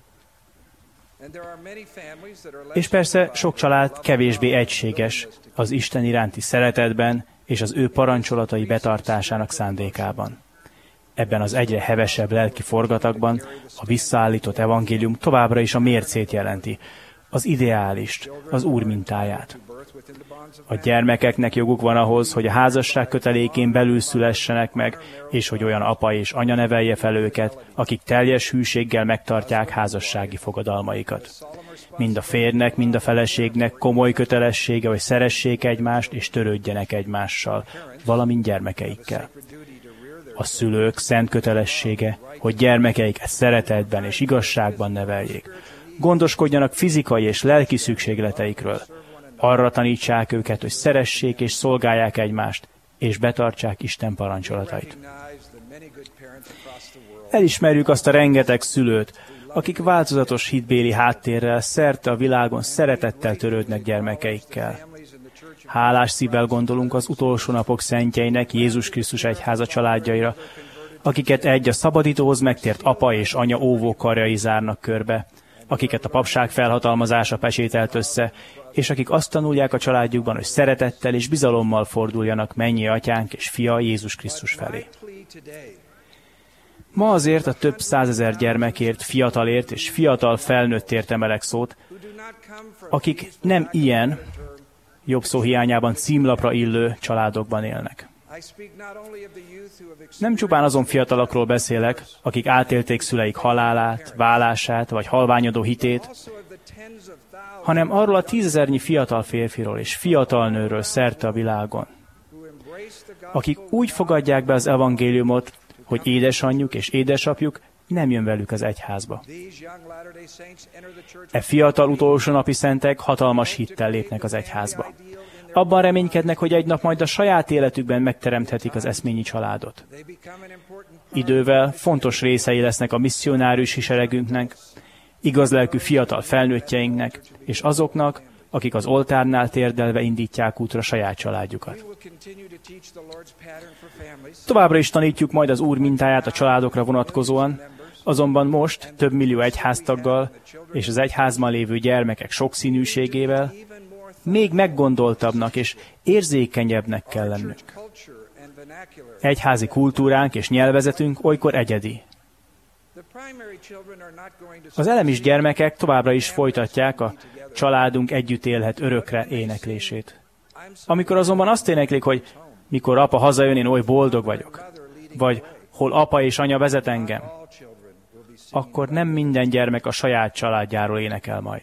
És persze sok család kevésbé egységes az Isten iránti szeretetben és az ő parancsolatai betartásának szándékában. Ebben az egyre hevesebb lelki forgatagban a visszaállított evangélium továbbra is a mércét jelenti. az ideálist, az Úr mintáját. A gyermekeknek joguk van ahhoz, hogy a házasság kötelékén belül szülessenek meg, és hogy olyan apa és anya nevelje fel őket, akik teljes hűséggel megtartják házassági fogadalmaikat. Mind a férjnek, mind a feleségnek komoly kötelessége, hogy szeressék egymást, és törődjenek egymással, valamint gyermekeikkel. A szülők szent kötelessége, hogy gyermekeiket szeretetben és igazságban neveljék. Gondoskodjanak fizikai és lelki szükségleteikről. Arra tanítsák őket, hogy szeressék és szolgálják egymást, és betartsák Isten parancsolatait. Elismerjük azt a rengeteg szülőt, akik változatos hitbéli háttérrel szerte a világon szeretettel törődnek gyermekeikkel. Hálás szívvel gondolunk az utolsó napok szentjeinek, Jézus Krisztus egyháza családjaira, akiket a szabadítóhoz megtért apa és anya óvókarjai zárnak körbe, akiket a papság felhatalmazása pesételt össze, és akik azt tanulják a családjukban, hogy szeretettel és bizalommal forduljanak mennyi atyánk és fia Jézus Krisztus felé. Ma azért a több százezer gyermekért, fiatalért és fiatal felnőttért emelek szót, akik nem ilyen, jobb szó hiányában címlapra illő családokban élnek. Nem csupán azon fiatalokról beszélek, akik átélték szüleik halálát, válását vagy halványodó hitét, hanem arról a 10 000-nyi fiatal férfiról és fiatal nőről szerte a világon, akik úgy fogadják be az evangéliumot, hogy édesanyjuk és édesapjuk nem jön velük az egyházba. E fiatal utolsó napi szentek hatalmas hittel lépnek az egyházba. Abban reménykednek, hogy egy nap majd a saját életükben megteremthetik az eszményi családot. Idővel fontos részei lesznek a misszionáriusi seregünknek, igazlelkű fiatal felnőttjeinknek, és azoknak, akik az oltárnál térdelve indítják útra saját családjukat. Továbbra is tanítjuk majd az Úr mintáját a családokra vonatkozóan, azonban most több millió egyháztaggal és az egyházban lévő gyermekek sokszínűségével még meggondoltabbnak és érzékenyebbnek kell lennünk. Egyházi kultúránk és nyelvezetünk olykor egyedi. Az elemis gyermekek továbbra is folytatják a családunk együtt élhet örökre éneklését. Amikor azonban azt éneklik, hogy mikor apa hazajön, én oly boldog vagyok, vagy hol apa és anya vezet engem, akkor nem minden gyermek a saját családjáról énekel majd.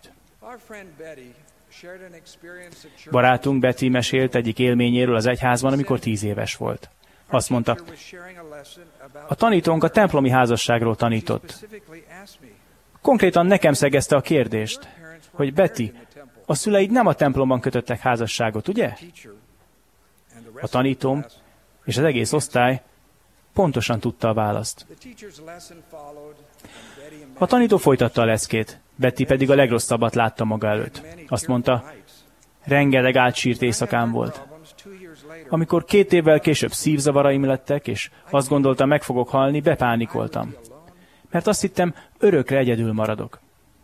Barátunk Betty mesélt egyik élményéről az egyházban, amikor 10 éves volt. Azt mondta, a tanítónk a templomi házasságról tanított. Konkrétan nekem szegezte a kérdést, hogy Betty, a szüleid nem a templomban kötöttek házasságot, ugye? A tanítóm és az egész osztály pontosan tudta a választ. A tanító folytatta a leckét, Betty pedig a legrosszabbat látta maga előtt. Azt mondta, rengeteg átsírt éjszakám volt. Amikor 2 évvel később szívzavaraim lettek, és azt gondoltam, meg fogok halni, bepánikoltam. Mert azt hittem, örökre egyedül maradok.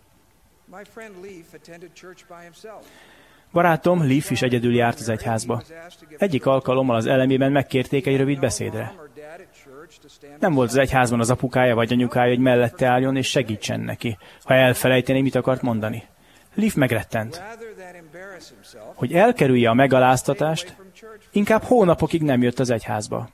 Barátom Leaf is egyedül járt az egyházba. Egyik alkalommal az elemében megkérték egy rövid beszédre. Nem volt az egyházban az apukája vagy anyukája, hogy mellette álljon és segítsen neki, ha elfelejtené, mit akart mondani. Leaf megrettent. Hogy elkerülje a megaláztatást, inkább hónapokig nem jött az egyházba.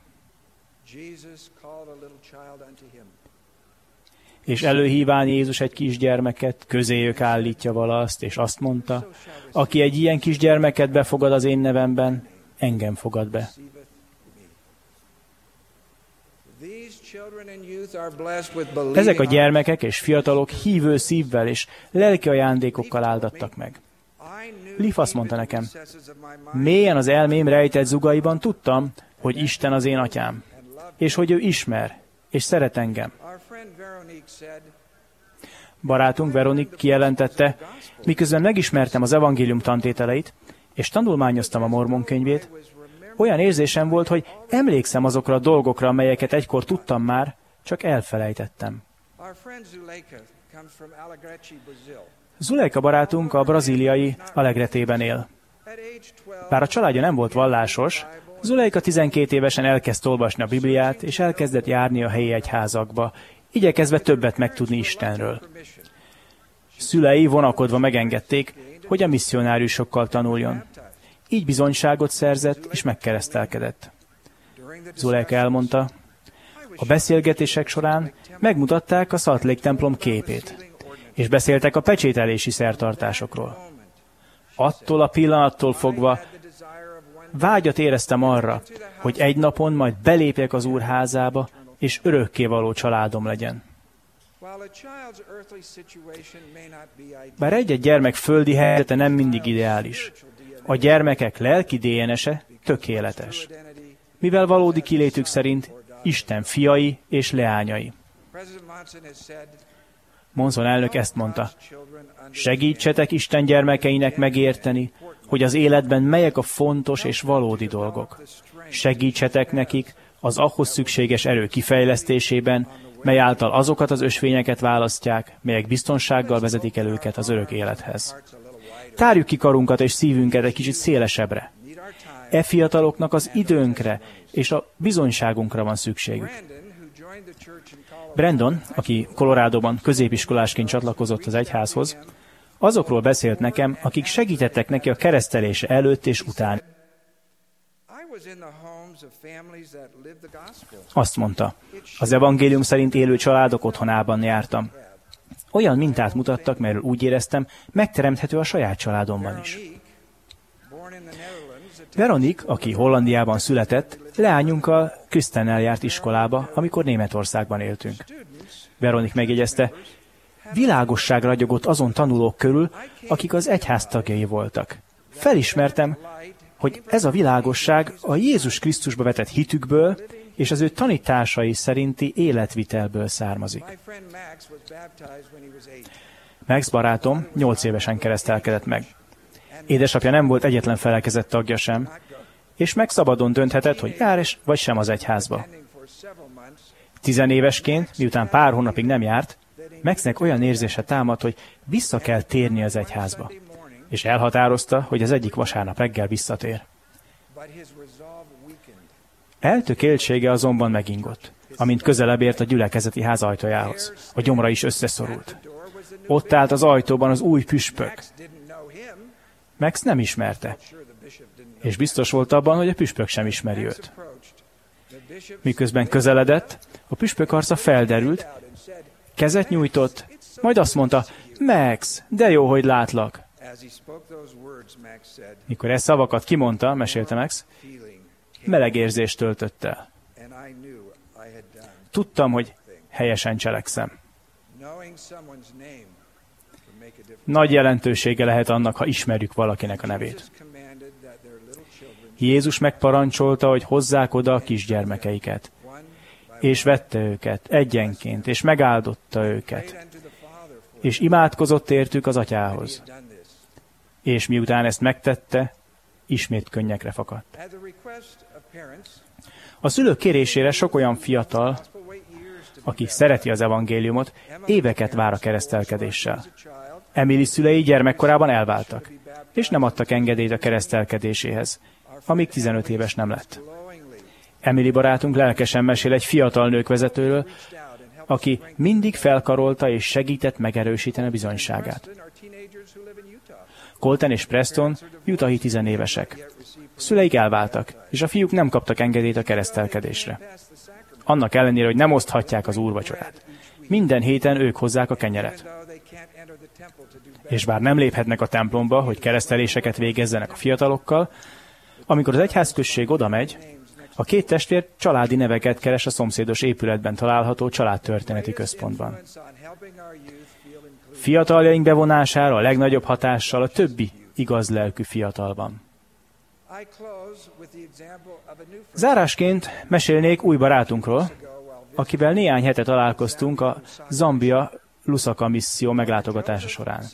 És előhíván Jézus egy kisgyermeket, közéjük állítja valaszt, és azt mondta, aki egy ilyen kisgyermeket befogad az én nevemben, engem fogad be. Ezek a gyermekek és fiatalok hívő szívvel és lelki ajándékokkal áldattak meg. Leaf azt mondta nekem, mélyen az elmém rejtett zugaiban tudtam, hogy Isten az én atyám, és hogy ő ismer, és szeret engem. Barátunk Veronik kijelentette, miközben megismertem az evangélium tantételeit, és tanulmányoztam a Mormon könyvét, olyan érzésem volt, hogy emlékszem azokra a dolgokra, amelyeket egykor tudtam már, csak elfelejtettem. Zuleika barátunk a brazíliai Alegretében él. Bár a családja nem volt vallásos, Zuleika 12 évesen elkezdte olvasni a Bibliát, és elkezdett járni a helyi egyházakba, igyekezve többet megtudni Istenről. Szülei vonakodva megengedték, hogy a misszionáriusokkal tanuljon. Így bizonyságot szerzett és megkeresztelkedett. Zuleika elmondta, a beszélgetések során megmutatták a Salt Lake templom képét, és beszéltek a pecsételési szertartásokról. Attól a pillanattól fogva vágyat éreztem arra, hogy egy napon majd belépjek az Úr házába, és örökkévaló családom legyen. Bár egy-egy gyermek földi helyzete nem mindig ideális, a gyermekek lelki DNS-e tökéletes, mivel valódi kilétük szerint Isten fiai és leányai. Monson elnök ezt mondta, segítsetek Isten gyermekeinek megérteni, hogy az életben melyek a fontos és valódi dolgok. Segítsetek nekik az ahhoz szükséges erő kifejlesztésében, mely által azokat az ösvényeket választják, melyek biztonsággal vezetik el őket az örök élethez. Tárjuk ki karunkat és szívünket egy kicsit szélesebbre. E fiataloknak az időnkre és a bizonyságunkra van szükségük. Brandon, aki Colorádóban középiskolásként csatlakozott az egyházhoz, azokról beszélt nekem, akik segítettek neki a keresztelése előtt és után. Azt mondta, az evangélium szerint élő családok otthonában jártam. Olyan mintát mutattak, melyről úgy éreztem, megteremthető a saját családomban is. Veronik, aki Hollandiában született, leányunkkal Kristennel járt iskolába, amikor Németországban éltünk. Veronik megjegyezte, világosság ragyogott azon tanulók körül, akik az egyház tagjai voltak. Felismertem, hogy ez a világosság a Jézus Krisztusba vetett hitükből és az ő tanításai szerinti életvitelből származik. Max barátom 8 évesen keresztelkedett meg. Édesapja nem volt egyetlen felekezett tagja sem, és meg szabadon dönthetett, hogy jár vagy sem az egyházba. 10 évesként, miután pár hónapig nem járt, Maxnek olyan érzése támadt, hogy vissza kell térni az egyházba, és elhatározta, hogy az egyik vasárnap reggel visszatér. Eltökéltsége azonban megingott, amint közelebb ért a gyülekezeti ház ajtajához. A gyomra is összeszorult. Ott állt az ajtóban az új püspök. Max nem ismerte, és biztos volt abban, hogy a püspök sem ismeri őt. Miközben közeledett, a püspök arca felderült, kezet nyújtott, majd azt mondta, Max, de jó, hogy látlak. Mikor ezt szavakat kimondta, mesélte Max, meleg érzést töltött el. Tudtam, hogy helyesen cselekszem. Nagy jelentősége lehet annak, ha ismerjük valakinek a nevét. Jézus megparancsolta, hogy hozzák oda a kisgyermekeiket, és vette őket egyenként, és megáldotta őket, és imádkozott értük az atyához. És miután ezt megtette, ismét könnyekre fakadt. A szülők kérésére sok olyan fiatal, aki szereti az evangéliumot, éveket vár a keresztelkedéssel. Emily szülei gyermekkorában elváltak, és nem adtak engedélyt a keresztelkedéséhez, amíg 15 éves nem lett. Emily barátunk lelkesen mesél egy fiatal nőkvezetőről, aki mindig felkarolta és segített megerősíteni a bizonyságát. Colton és Preston utahi 10 évesek. Szüleik elváltak, és a fiúk nem kaptak engedélyt a keresztelkedésre. Annak ellenére, hogy nem oszthatják az úrvacsorát. Minden héten ők hozzák a kenyeret. És bár nem léphetnek a templomba, hogy kereszteléseket végezzenek a fiatalokkal, amikor az egyházközség oda megy, a 2 testvér családi neveket keres a szomszédos épületben található családtörténeti központban. Fiataljaink bevonására a legnagyobb hatással a többi igaz lelkű fiatal van. Zárásként mesélnék új barátunkról, akivel néhány hete találkoztunk a Zambia Lusaka misszió meglátogatása során.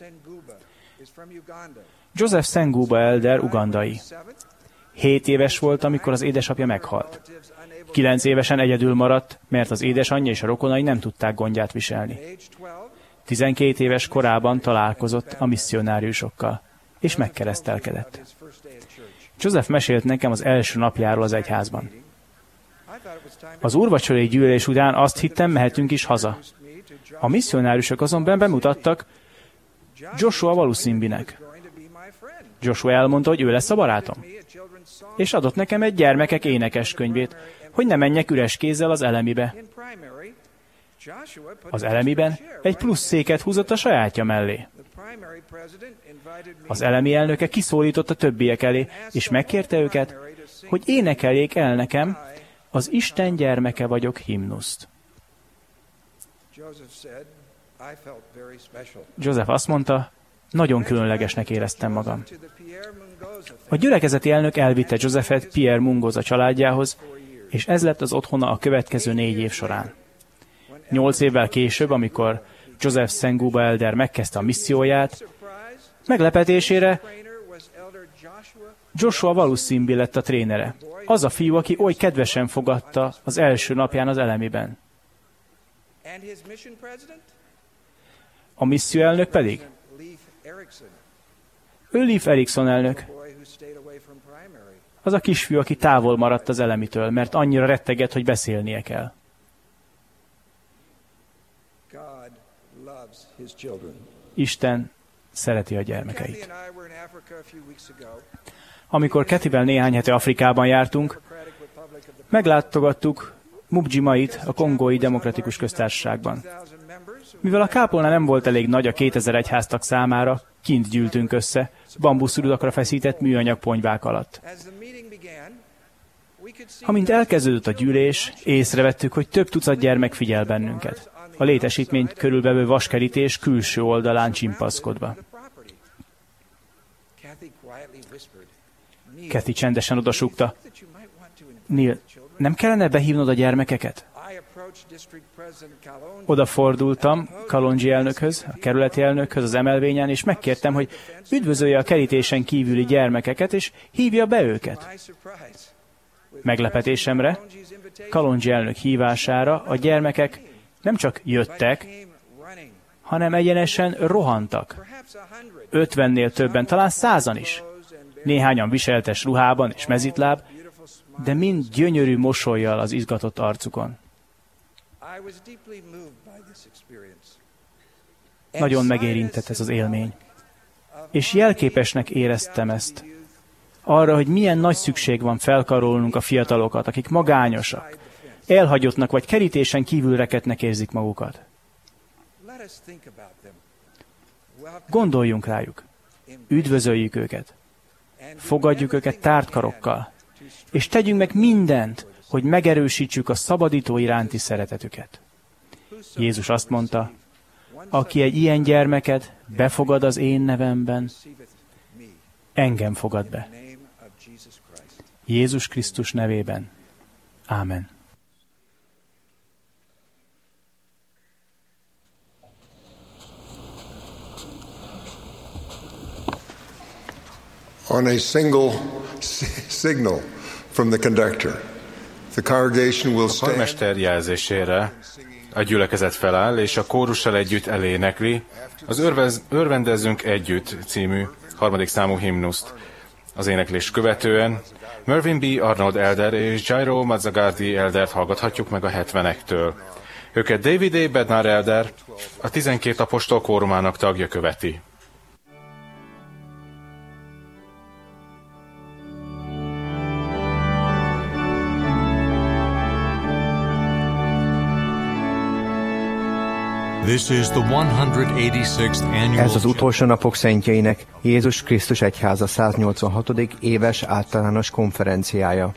Joseph Senguba elder ugandai. 7 éves volt, amikor az édesapja meghalt. 9 évesen egyedül maradt, mert az édesanyja és a rokonai nem tudták gondját viselni. 12 éves korában találkozott a misszionáriusokkal, és megkeresztelkedett. Joseph mesélt nekem az első napjáról az egyházban. Az úrvacsorai gyűlés után azt hittem, mehetünk is haza. A misszionáriusok azonban bemutattak, Joshua Walusimbinek. Joshua elmondta, hogy ő lesz a barátom. És adott nekem egy gyermekek énekes könyvét, hogy ne menjek üres kézzel az elemibe. Az elemiben egy plusz széket húzott a sajátja mellé. Az elemi elnöke kiszólított a többiek elé, és megkérte őket, hogy énekeljék el nekem az Isten gyermeke vagyok himnuszt. Joseph azt mondta, nagyon különlegesnek éreztem magam. A gyülekezeti elnök elvitte Josephet Pierre Mungoza családjához, és ez lett az otthona a következő 4 év során. 8 évvel később, amikor Joseph Senguba elder megkezdte a misszióját, meglepetésére Joshua Walusimbi lett a trénere. Az a fiú, aki oly kedvesen fogadta az első napján az elemiben. A misszióelnök pedig? Ő Leif Erikson elnök. Az a kisfiú, aki távol maradt az elemitől, mert annyira rettegett, hogy beszélnie kell. Isten szereti a gyermekeit. Amikor Kathyvel néhány hete Afrikában jártunk, meglátogattuk Mubjimait a Kongói Demokratikus Köztársaságban. Mivel a kápolna nem volt elég nagy a 2000 egyháztag számára, kint gyűltünk össze, bambuszrudakra feszített műanyag ponyvák alatt. Amint elkezdődött a gyűlés, észrevettük, hogy több tucat gyermek figyel bennünket. A létesítményt körülvevő vaskerítés külső oldalán csimpaszkodva. Kathy csendesen odasúgta. Neil, nem kellene behívnod a gyermekeket? Odafordultam Kalonji elnökhöz, a kerületi elnökhöz az emelvényen, és megkértem, hogy üdvözölje a kerítésen kívüli gyermekeket, és hívja be őket. Meglepetésemre, Kalonji elnök hívására a gyermekek nem csak jöttek, hanem egyenesen rohantak. 50-nél többen, talán 100-an is. Néhányan viseltes ruhában és mezitláb, de mind gyönyörű mosollyal az izgatott arcukon. Nagyon megérintett ez az élmény. És jelképesnek éreztem ezt. Arra, hogy milyen nagy szükség van felkarolnunk a fiatalokat, akik magányosak, elhagyottnak vagy kerítésen kívül rekedtnek érzik magukat. Gondoljunk rájuk. Üdvözöljük őket. Fogadjuk őket tárt karokkal. És tegyünk meg mindent, hogy megerősítsük a szabadító iránti szeretetüket. Jézus azt mondta, aki egy ilyen gyermeket befogad az én nevemben, engem fogad be. Jézus Krisztus nevében. Ámen. On a single signal from the conductor, the congregation will a stand. karmester jelzésére a gyülekezet feláll, és a kórussal együtt elénekli az Örvendezzünk együtt című 3. számú himnuszt. Az éneklés követően Mervyn B. Arnold elder és Jairo Mazzagardi eldert hallgathatjuk meg a 70-ektől. Őket David A. Bednar elder, a 12 apostol kórumának tagja követi. Ez az utolsó napok szentjeinek, Jézus Krisztus egyháza 186. éves általános konferenciája.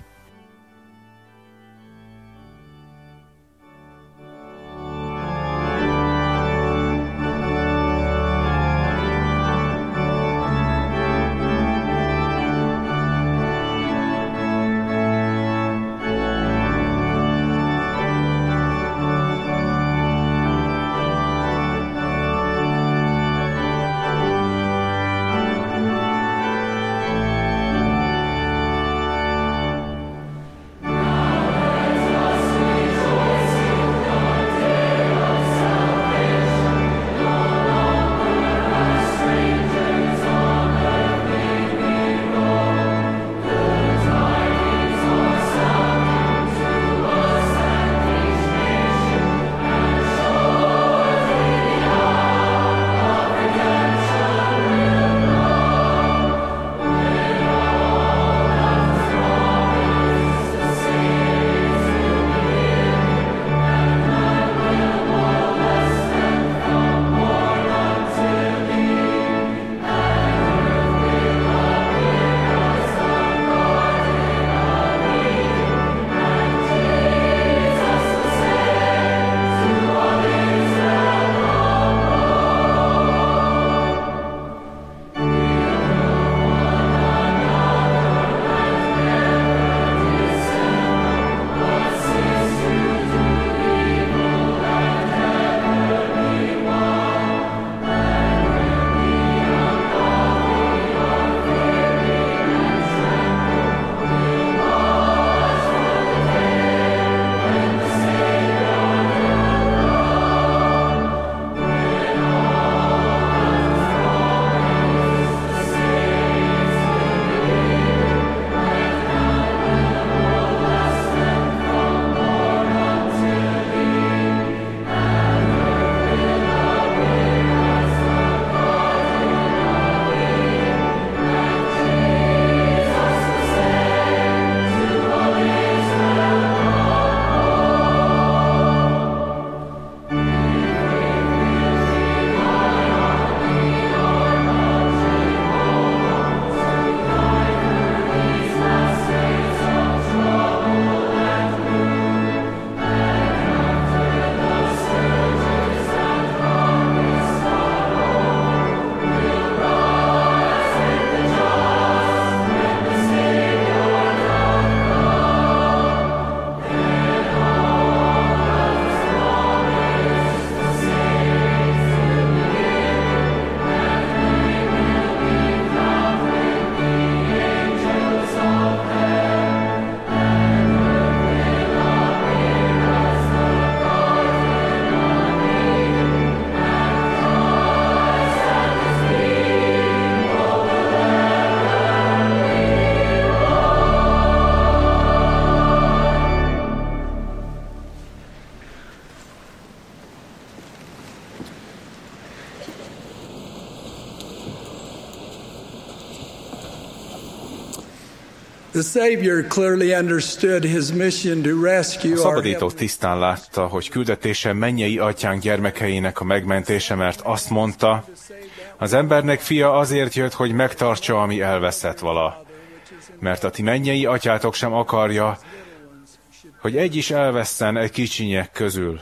The Savior clearly understood his mission to rescue A szabadító tisztán látta, hogy küldetése mennyei atyánk gyermekeinek a megmentése, mert azt mondta, az embernek fia azért jött, hogy megtartsa, ami elveszett vala. Mert a ti mennyei atyátok sem akarja, hogy egy is elvesszen egy kicsinyek közül.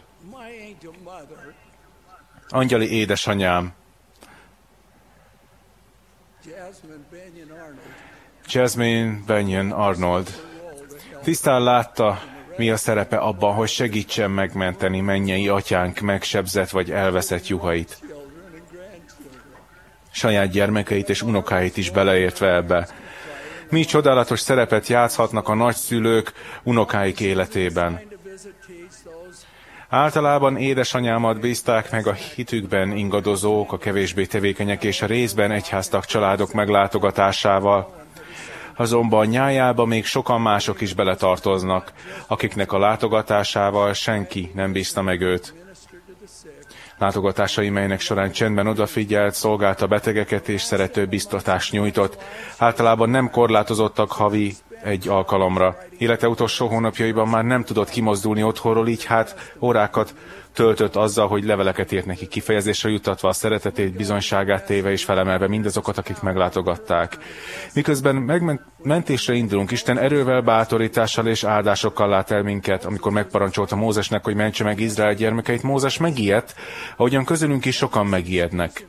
Angyali édesanyám, Jasmine Benyon Arnold tisztán látta, mi a szerepe abban, hogy segítsen megmenteni mennyei atyánk megsebzett vagy elveszett juhait. Saját gyermekeit és unokáit is beleértve ebbe. Mi csodálatos szerepet játszhatnak a nagyszülők unokáik életében. Általában édesanyámat bízták meg a hitükben ingadozók, a kevésbé tevékenyek és a részben egyháztag családok meglátogatásával. Azonban nyájába még sokan mások is beletartoznak, akiknek a látogatásával senki nem bízta meg őt. Látogatásai, melynek során csendben odafigyelt, szolgálta betegeket és szerető biztatást nyújtott. Általában nem korlátozottak havi egy alkalomra. Élete utolsó hónapjaiban már nem tudott kimozdulni otthonról, így hát órákat töltött azzal, hogy leveleket írt neki, kifejezésre juttatva a szeretetét, bizonyságát téve és felemelve mindazokat, akik meglátogatták. Miközben mentésre indulunk, Isten erővel, bátorítással és áldásokkal lát el minket. Amikor megparancsolta Mózesnek, hogy mentse meg Izrael gyermekeit, Mózes megijedt, ahogyan közülünk is sokan megijednek.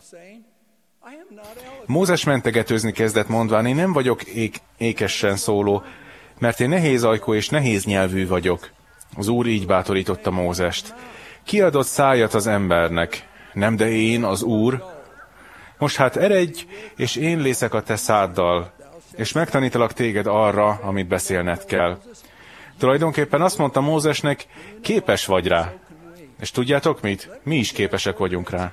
Mózes mentegetőzni kezdett, mondván, én nem vagyok ékesen szóló, mert én nehéz ajkú és nehéz nyelvű vagyok. Az Úr így bátorította Mózest. Ki adott szájat az embernek? Nem de én, az Úr? Most hát eredj, és én lészek a te száddal, és megtanítalak téged arra, amit beszélned kell. Tulajdonképpen azt mondta Mózesnek, képes vagy rá. És tudjátok mit? Mi is képesek vagyunk rá.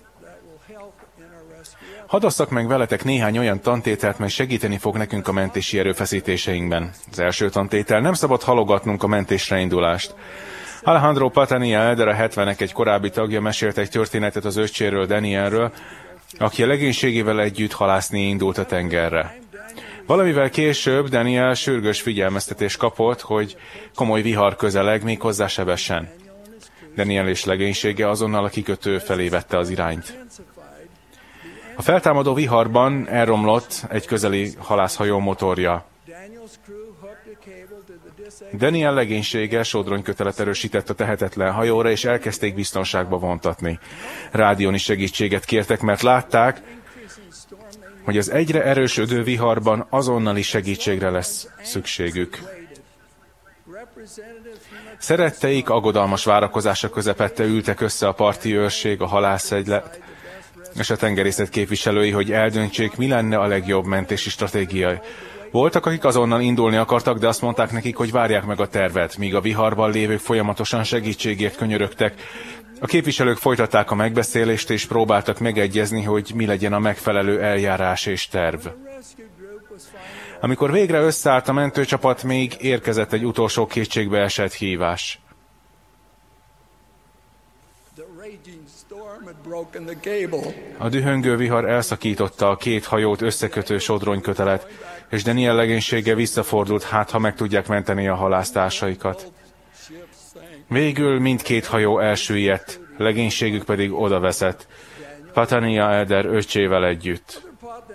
Hadd osszak meg veletek néhány olyan tantételt, mely segíteni fog nekünk a mentési erőfeszítéseinkben. Az első tantétel, nem szabad halogatnunk a mentésre indulást. Alejandro Patania Elder, a 70-ek egy korábbi tagja mesélt egy történetet az öccséről, Danielről, aki a legénységével együtt halászni indult a tengerre. Valamivel később Daniel sürgős figyelmeztetést kapott, hogy komoly vihar közeleg, méghozzá sebesen. Daniel és legénysége azonnal a kikötő felé vette az irányt. A feltámadó viharban elromlott egy közeli halászhajó motorja. Daniel legénysége sodronykötelet erősített a tehetetlen hajóra, és elkezdték biztonságba vontatni. Rádión is segítséget kértek, mert látták, hogy az egyre erősödő viharban azonnali segítségre lesz szükségük. Szeretteik aggodalmas várakozása közepette ültek össze a parti őrség, a halászegylet és a tengerészet képviselői, hogy eldöntsék, mi lenne a legjobb mentési stratégia. Voltak, akik azonnal indulni akartak, de azt mondták nekik, hogy várják meg a tervet, míg a viharban lévők folyamatosan segítségért könyörögtek. A képviselők folytatták a megbeszélést, és próbáltak megegyezni, hogy mi legyen a megfelelő eljárás és terv. Amikor végre összeállt a mentőcsapat, még érkezett egy utolsó kétségbe esett hívás. A dühöngő vihar elszakította a két hajót összekötő sodronykötelet, és Daniel legénysége visszafordult, hát ha meg tudják menteni a halásztársaikat. Végül mindkét hajó elsüllyedt, legénységük pedig odaveszett, Patania Elder öccsével együtt.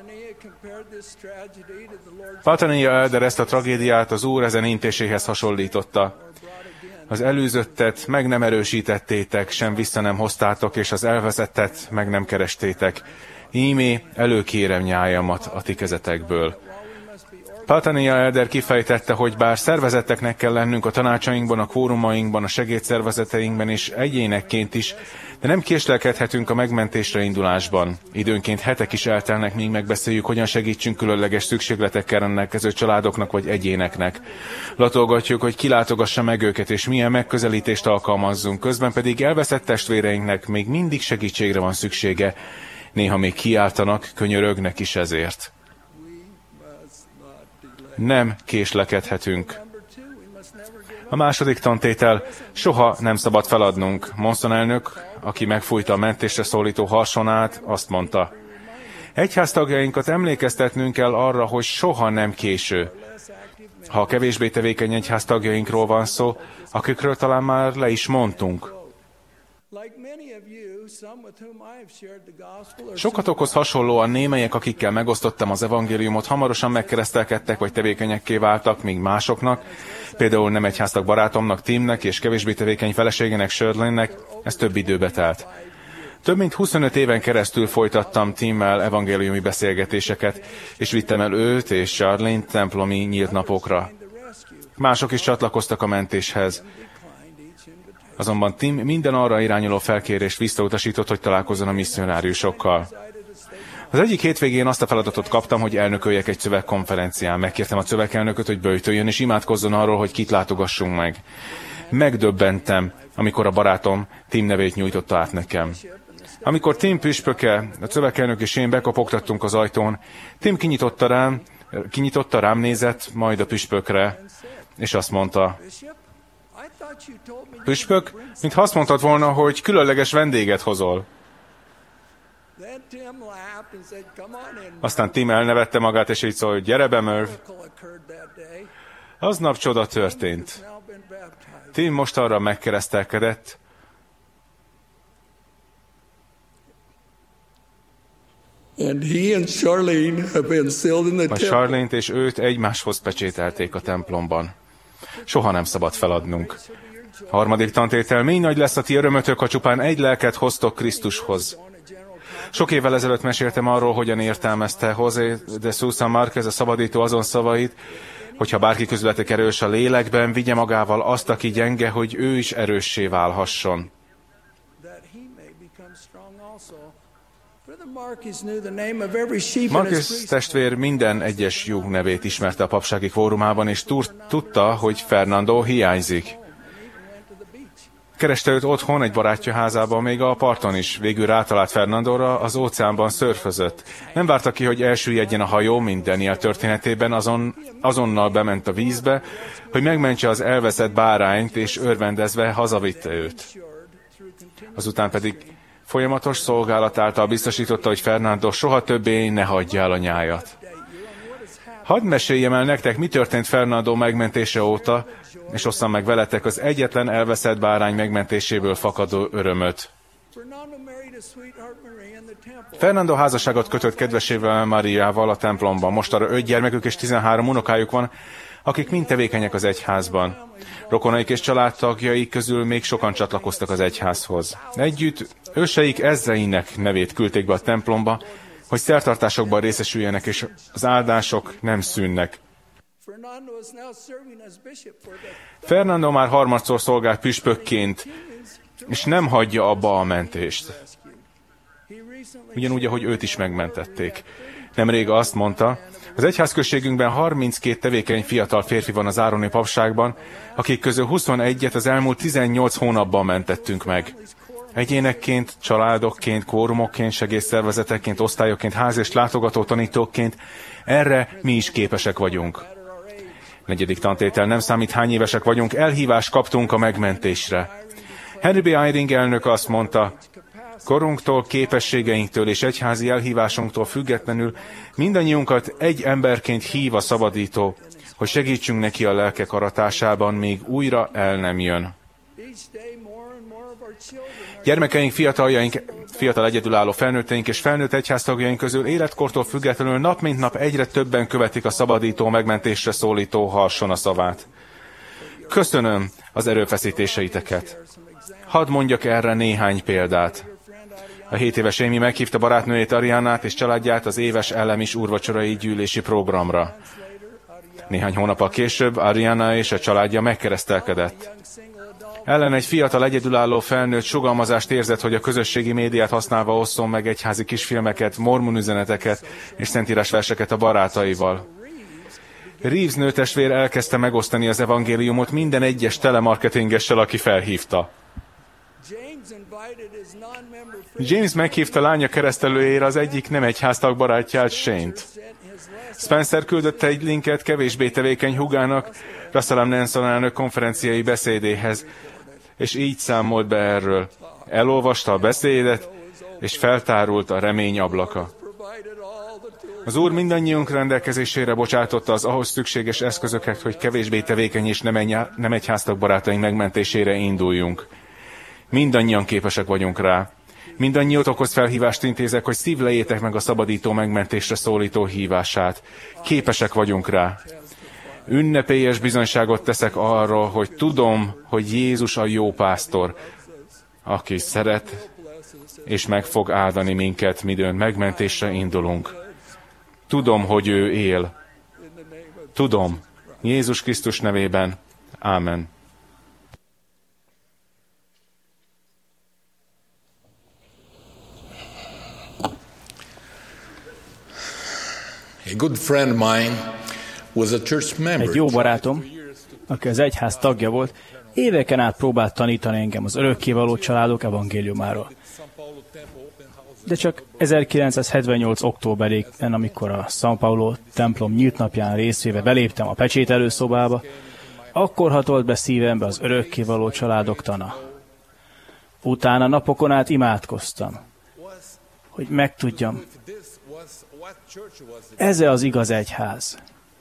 Patania Elder ezt a tragédiát az Úr ezen intéséhez hasonlította. Az előzöttet meg nem erősítettétek, sem vissza nem hoztátok, és az elvezettet meg nem kerestétek. Ímé előkérem nyájamat a ti kezetekből. Patania Elder kifejtette, hogy bár szervezetteknek kell lennünk a tanácsainkban, a kórumainkban, a segédszervezeteinkben és egyénekként is, de nem késlelkedhetünk a megmentésre indulásban. Időnként hetek is eltelnek, míg megbeszéljük, hogyan segítsünk különleges szükségletekkel rendelkező családoknak vagy egyéneknek. Latolgatjuk, hogy kilátogassa meg őket, és milyen megközelítést alkalmazzunk, közben pedig elveszett testvéreinknek még mindig segítségre van szüksége. Néha még kiáltanak, könyörögnek is ezért. Nem késlekedhetünk. A második tantétel, soha nem szabad feladnunk. Monson elnök, aki megfújta a mentésre szólító harsonát, azt mondta, Egyháztagjainkat emlékeztetnünk kell arra, hogy soha nem késő. Ha a kevésbé tevékeny egyháztagjainkról van szó, akikről talán már le is mondtunk. Sokatokhoz hasonlóan némelyek, akikkel megosztottam az evangéliumot, hamarosan megkeresztelkedtek vagy tevékenyekké váltak, míg másoknak, például nem egyháztag barátomnak, Timnek és kevésbé tevékeny feleségének, Shirleynek, ez több időbe telt. Több mint 25 éven keresztül folytattam Timmel evangéliumi beszélgetéseket, és vittem el őt és Charlene templomi nyílt napokra. Mások is csatlakoztak a mentéshez. Azonban Tim minden arra irányuló felkérést visszautasított, hogy találkozzon a misszionáriusokkal. Az egyik hétvégén azt a feladatot kaptam, hogy elnököljek egy szövegkonferencián. Megkértem a szövegelnököt, hogy böjtöljön és imádkozzon arról, hogy kit látogassunk meg. Megdöbbentem, amikor a barátom Tim nevét nyújtotta át nekem. Amikor Tim püspöke, a szövegelnök és én bekopogtattunk az ajtón, Tim kinyitotta rám nézett, majd a püspökre, és azt mondta: Püspök, mintha azt mondtad volna, hogy különleges vendéget hozol. Aztán Tim elnevette magát, és így szól, hogy gyere be, Merv. Aznap csoda történt. Tim most arra megkeresztelkedett, majd Charlene-t és őt egymáshoz pecsételték a templomban. Soha nem szabad feladnunk. Harmadik tantétel, mély nagy lesz a ti örömötök, ha csupán egy lelket hoztok Krisztushoz. Sok évvel ezelőtt meséltem arról, hogyan értelmezte José de Sousa Márquez, a szabadító azon szavait, hogyha bárki közületek erős a lélekben, vigye magával azt, aki gyenge, hogy ő is erőssé válhasson. Marcus testvér minden egyes lyuk nevét ismerte a papsági kvórumában, és tudta, hogy Fernando hiányzik. Kereste őt otthon, egy barátja házában, még a parton is. Végül rátalált Fernandóra, az óceánban szörfözött. Nem várta ki, hogy elsüllyedjen a hajó, mint Daniel történetében, azonnal bement a vízbe, hogy megmentse az elveszett bárányt, és örvendezve hazavitte őt. Azután pedig folyamatos szolgálat által biztosította, hogy Fernando soha többé ne hagyja el a nyájat. Hadd meséljem el nektek, mi történt Fernando megmentése óta, és osszam meg veletek az egyetlen elveszett bárány megmentéséből fakadó örömöt. Fernando házasságot kötött kedvesével, Mariával a templomban. Mostanra 5 gyermekük és 13 unokájuk van, akik mind tevékenyek az egyházban. Rokonaik és családtagjaik közül még sokan csatlakoztak az egyházhoz. Együtt őseik ezreinek nevét küldték be a templomba, hogy szertartásokban részesüljenek, és az áldások nem szűnnek. Fernando már harmadszor szolgált püspökként, és nem hagyja abba a mentést. Ugyanúgy, ahogy őt is megmentették. Nemrég azt mondta, az egyházközségünkben 32 tevékeny fiatal férfi van az ároni papságban, akik közül 21-et az elmúlt 18 hónapban mentettünk meg. Egyénekként, családokként, kórumokként, segélyszervezetekként, osztályokként, ház- és látogató tanítókként, erre mi is képesek vagyunk. 4. tantétel, nem számít hány évesek vagyunk, elhívást kaptunk a megmentésre. Henry B. Eyring elnök azt mondta, korunktól, képességeinktől és egyházi elhívásunktól függetlenül mindannyiunkat egy emberként hív a szabadító, hogy segítsünk neki a lelkek aratásában, még újra el nem jön. Gyermekeink, fiatal egyedülálló felnőtteink és felnőtt egyháztagjaink közül életkortól függetlenül nap mint nap egyre többen követik a szabadító megmentésre szólító harsona szavát. Köszönöm az erőfeszítéseiteket. Hadd mondjak erre néhány példát. A 7 éves Amy meghívta barátnőjét, Ariannát és családját az éves elemis úrvacsorai gyűlési programra. Néhány hónappal később Arianna és a családja megkeresztelkedett. Ellen egy fiatal egyedülálló felnőtt sugalmazást érzett, hogy a közösségi médiát használva osszon meg egyházi kisfilmeket, mormon üzeneteket és szentírás verseket a barátaival. Reeves nőtestvér elkezdte megosztani az evangéliumot minden egyes telemarketingessel, aki felhívta. James meghívta lánya keresztelőjére az egyik nem egyháztag barátját, Shane-t. Spencer küldött egy linket kevésbé tevékeny húgának, Russell M. Nelson elnök konferenciai beszédéhez, és így számolt be erről. Elolvasta a beszédet, és feltárult a remény ablaka. Az Úr mindannyiunk rendelkezésére bocsátotta az ahhoz szükséges eszközöket, hogy kevésbé tevékeny és nem egyháztag barátaink megmentésére induljunk. Mindannyian képesek vagyunk rá. Mindannyiatokhoz felhívást intézek, hogy szívlejétek meg a szabadító megmentésre szólító hívását. Képesek vagyunk rá. Ünnepélyes bizonyságot teszek arról, hogy tudom, hogy Jézus a jó pásztor, aki szeret és meg fog áldani minket, midőn megmentésre indulunk. Tudom, hogy ő él. Tudom. Jézus Krisztus nevében. Ámen. A good friend of mine was a church member. Egy jó barátom, aki az egyház tagja volt, éveken át próbált tanítani engem az örökkévaló családok evangéliumáról. De csak 1978. októberében, amikor a São Paulo templom nyílt napján részvéve beléptem a pecsételő szobába, akkor hatolt be szívembe az örökkévaló családok tana. Utána napokon át imádkoztam, hogy megtudjam, ez-e az igaz egyház.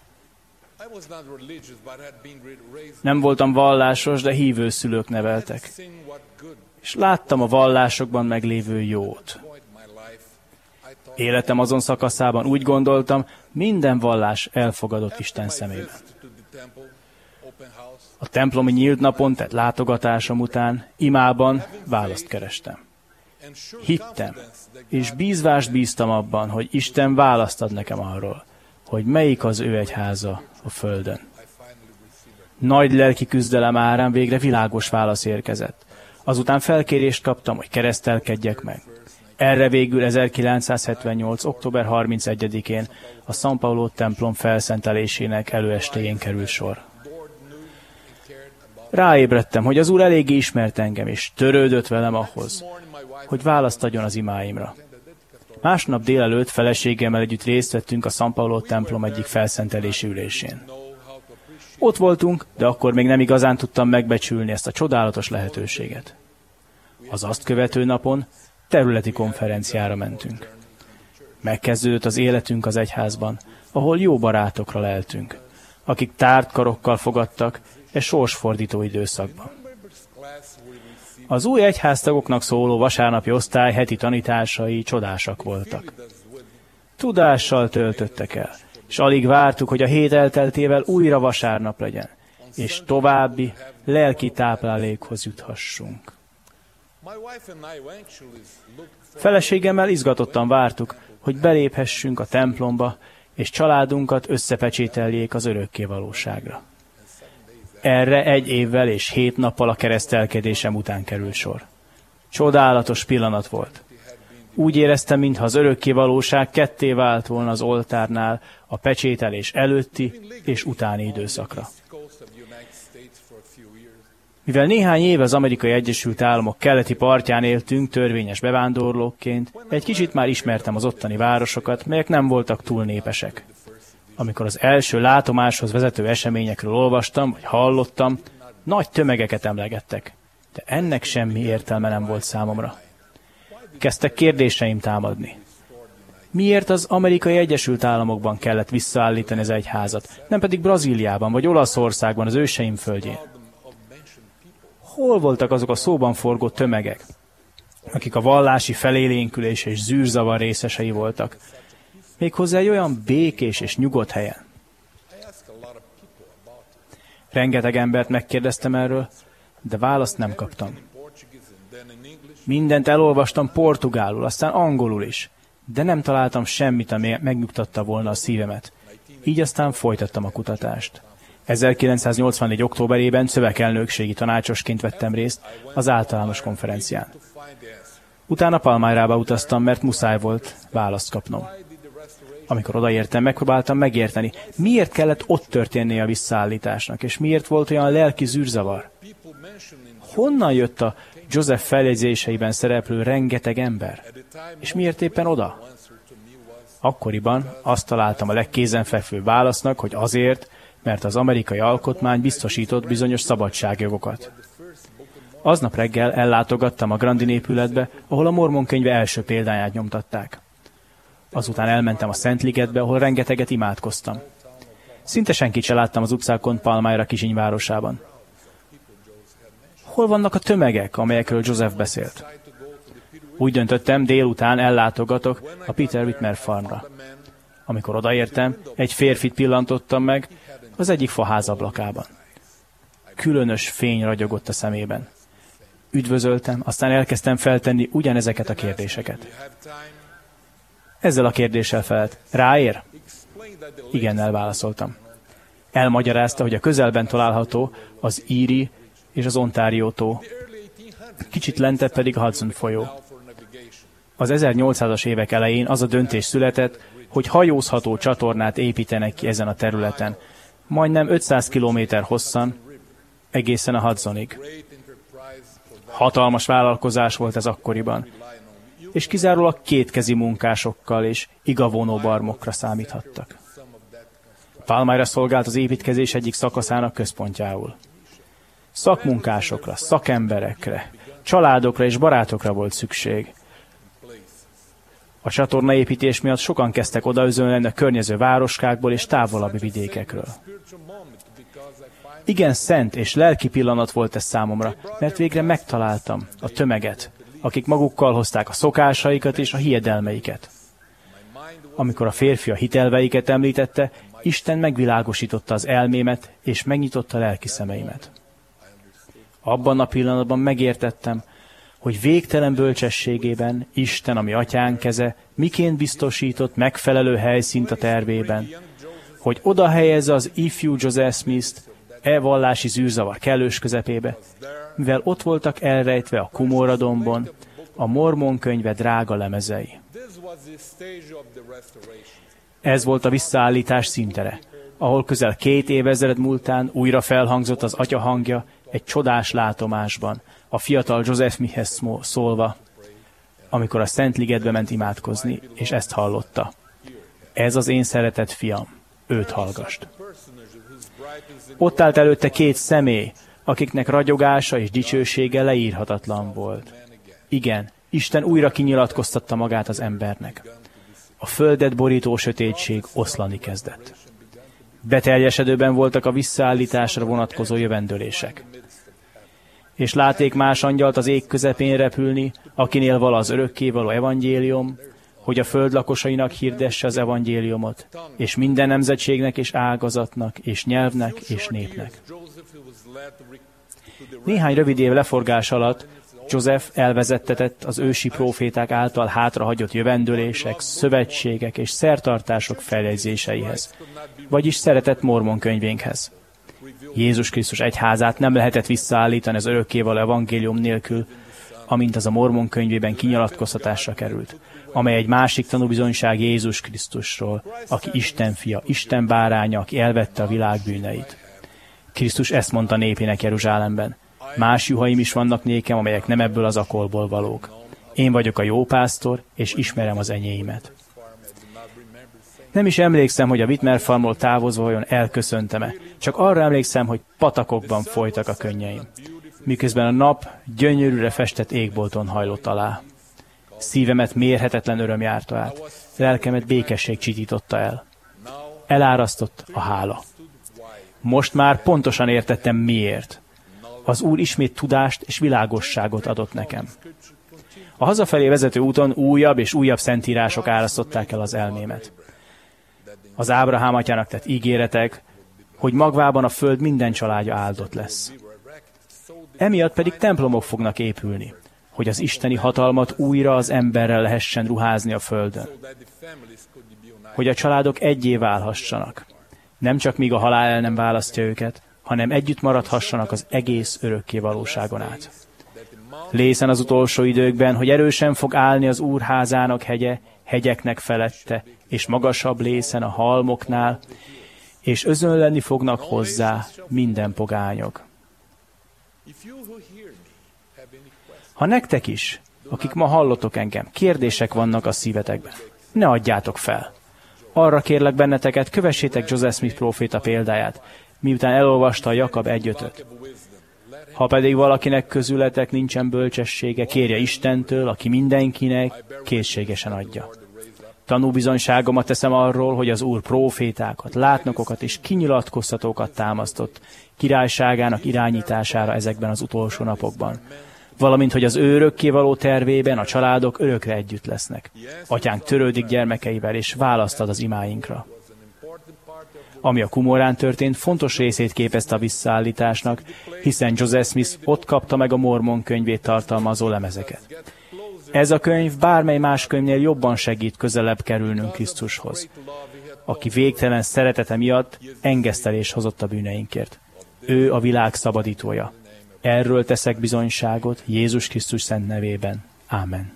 Nem voltam vallásos, de hívő szülők neveltek. És láttam a vallásokban meglévő jót. Életem azon szakaszában úgy gondoltam, minden vallás elfogadott Isten szemében. A templomi nyílt napon tett látogatásom után imában választ kerestem. Hittem, és bízvást bíztam abban, hogy Isten választ ad nekem arról, hogy melyik az ő egyháza a földön. Nagy lelki küzdelem árán végre világos válasz érkezett. Azután felkérést kaptam, hogy keresztelkedjek meg. Erre végül 1978. október 31-én a São Paulo templom felszentelésének előestéjén került sor. Ráébredtem, hogy az Úr eléggé ismert engem, és törődött velem ahhoz, hogy választ adjon az imáimra. Másnap délelőtt feleségemmel együtt részt vettünk a São Paulo templom egyik felszentelési ülésén. Ott voltunk, de akkor még nem igazán tudtam megbecsülni ezt a csodálatos lehetőséget. Az azt követő napon területi konferenciára mentünk. Megkezdődött az életünk az egyházban, ahol jó barátokra leltünk, akik tárt karokkal fogadtak e sorsfordító időszakban. Az új egyháztagoknak szóló vasárnapi osztály heti tanításai csodásak voltak. Tudással töltöttek el, és alig vártuk, hogy a hét elteltével újra vasárnap legyen, és további lelki táplálékhoz juthassunk. Feleségemmel izgatottan vártuk, hogy beléphessünk a templomba, és családunkat összepecsételjék az örökké valóságra. Erre 1 évvel és 7 nappal a keresztelkedésem után került sor. Csodálatos pillanat volt. Úgy éreztem, mintha az örökké valóság ketté vált volna az oltárnál a pecsételés előtti és utáni időszakra. Mivel néhány éve az Amerikai Egyesült Államok keleti partján éltünk törvényes bevándorlókként, egy kicsit már ismertem az ottani városokat, melyek nem voltak túl népesek. Amikor az első látomáshoz vezető eseményekről olvastam, vagy hallottam, nagy tömegeket emlegettek, de ennek semmi értelme nem volt számomra. Kezdtek kérdéseim támadni. Miért az Amerikai Egyesült Államokban kellett visszaállítani az egyházat, nem pedig Brazíliában vagy Olaszországban, az őseim földjén? Hol voltak azok a szóban forgó tömegek, akik a vallási felélénkülés és zűrzavar részesei voltak, méghozzá egy olyan békés és nyugodt helyen? Rengeteg embert megkérdeztem erről, de választ nem kaptam. Mindent elolvastam portugálul, aztán angolul is, de nem találtam semmit, ami megnyugtatta volna a szívemet. Így aztán folytattam a kutatást. 1984. októberében szövegelnökségi tanácsosként vettem részt az általános konferencián. Utána Palmyrába utaztam, mert muszáj volt választ kapnom. Amikor odaértem, megpróbáltam megérteni, miért kellett ott történnie a visszaállításnak, és miért volt olyan lelki zűrzavar. Honnan jött a Joseph feljegyzéseiben szereplő rengeteg ember? És miért éppen oda? Akkoriban azt találtam a legkézenfekvőbb válasznak, hogy azért, mert az amerikai alkotmány biztosított bizonyos szabadságjogokat. Aznap reggel ellátogattam a Grandin épületbe, ahol a Mormon könyve első példányát nyomtatták. Azután elmentem a Szentligetbe, ahol rengeteget imádkoztam. Szinte senkit se láttam az utcákon Palmyra Kizsiny városában. Hol vannak a tömegek, amelyekről Joseph beszélt? Úgy döntöttem, délután ellátogatok a Peter Whitmer farmra. Amikor odaértem, egy férfit pillantottam meg az egyik faház ablakában. Különös fény ragyogott a szemében. Üdvözöltem, aztán elkezdtem feltenni ugyanezeket a kérdéseket. Ezzel a kérdéssel felelt: ráér? Igennel válaszoltam. Elmagyarázta, hogy a közelben található az Erie és az Ontario tó, kicsit lentebb pedig a Hudson folyó. Az 1800-as évek elején az a döntés született, hogy hajózható csatornát építenek ki ezen a területen, majdnem 500 kilométer hosszan, egészen a Hudsonig. Hatalmas vállalkozás volt ez akkoriban, és kizárólag kétkezi munkásokkal és igavonó barmokra számíthattak. Palmyra szolgált az építkezés egyik szakaszának központjául. Szakmunkásokra, szakemberekre, családokra és barátokra volt szükség. A csatornaépítés miatt sokan kezdtek odaözönleni a környező városkákból és távolabbi vidékekről. Igen szent és lelki pillanat volt ez számomra, mert végre megtaláltam a tömeget, akik magukkal hozták a szokásaikat és a hiedelmeiket. Amikor a férfi a hitelveiket említette, Isten megvilágosította az elmémet és megnyitotta lelki szemeimet. Abban a pillanatban megértettem, hogy végtelen bölcsességében Isten, ami atyánk keze, miként biztosított megfelelő helyszínt a tervében, hogy oda helyezze az ifjú Joseph Smith-t vallási zűrzavar kellős közepébe, mivel ott voltak elrejtve a Cumorah-dombon a Mormon könyve drága lemezei. Ez volt a visszaállítás színtere, ahol közel 2 évezred múltán újra felhangzott az atya hangja egy csodás látomásban, a fiatal Joseph Smithhez szólva, amikor a Szentligetbe ment imádkozni, és ezt hallotta. Ez az én szeretett fiam, őt hallgasd. Ott állt előtte 2 személy, akiknek ragyogása és dicsősége leírhatatlan volt. Igen, Isten újra kinyilatkoztatta magát az embernek. A földet borító sötétség oszlani kezdett. Beteljesedőben voltak a visszaállításra vonatkozó jövendőlések. És láték más angyalt az ég közepén repülni, akinél vala az örökkévaló evangélium, hogy a föld lakosainak hirdesse az evangéliumot, és minden nemzetségnek és ágazatnak, és nyelvnek, és népnek. Néhány rövid év leforgás alatt Joseph elvezettetett az ősi próféták által hátrahagyott jövendőlések, szövetségek és szertartások feljegyzéseihez, vagyis szeretett mormon könyvénkhez. Jézus Krisztus egyházát nem lehetett visszaállítani az örökkévaló evangélium nélkül, amint az a mormon könyvében kinyilatkoztatásra került, amely egy másik tanúbizonyság Jézus Krisztusról, aki Isten fia, Isten báránya, aki elvette a világ bűneit. Krisztus ezt mondta népének Jeruzsálemben: más juhaim is vannak nékem, amelyek nem ebből az akolból valók. Én vagyok a jó pásztor, és ismerem az enyéimet. Nem is emlékszem, hogy a Whitmer farmról távozva vajon elköszöntem-e, csak arra emlékszem, hogy patakokban folytak a könnyeim, miközben a nap gyönyörűre festett égbolton hajlott alá. Szívemet mérhetetlen öröm járta át, lelkemet békesség csitította el. Elárasztott a hála. Most már pontosan értettem miért. Az Úr ismét tudást és világosságot adott nekem. A hazafelé vezető úton újabb és újabb szentírások árasztották el az elmémet. Az Ábrahám atyának tett ígéretek, hogy magvában a föld minden családja áldott lesz. Emiatt pedig templomok fognak épülni, hogy az isteni hatalmat újra az emberrel lehessen ruházni a földön. Hogy a családok egyé válhassanak. Nem csak míg a halál el nem választja őket, hanem együtt maradhassanak az egész örökké valóságon át. Lészen az utolsó időkben, hogy erősen fog állni az Úr házának hegye, hegyeknek felette, és magasabb lészen a halmoknál, és özönlenni fognak hozzá minden pogányok. Ha nektek is, akik ma hallotok engem, kérdések vannak a szívetekben, ne adjátok fel. Arra kérlek benneteket, kövessétek Joseph Smith próféta példáját, miután elolvasta a Jakab 1:5. Ha pedig valakinek közületek nincsen bölcsessége, kérje Istentől, aki mindenkinek készségesen adja. Tanúbizonyságomat teszem arról, hogy az Úr prófétákat, látnokokat és kinyilatkoztatókat támasztott királyságának irányítására ezekben az utolsó napokban. Valamint, hogy az ő örökkévaló tervében a családok örökre együtt lesznek. Atyánk törődik gyermekeivel, és választ ad az imáinkra. Ami a Qumorán történt, fontos részét képezte a visszaállításnak, hiszen Joseph Smith ott kapta meg a Mormon könyvét tartalmazó lemezeket. Ez a könyv bármely más könyvnél jobban segít közelebb kerülnünk Krisztushoz, aki végtelen szeretete miatt engesztelés hozott a bűneinkért. Ő a világ szabadítója. Erről teszek bizonyságot Jézus Krisztus szent nevében. Ámen.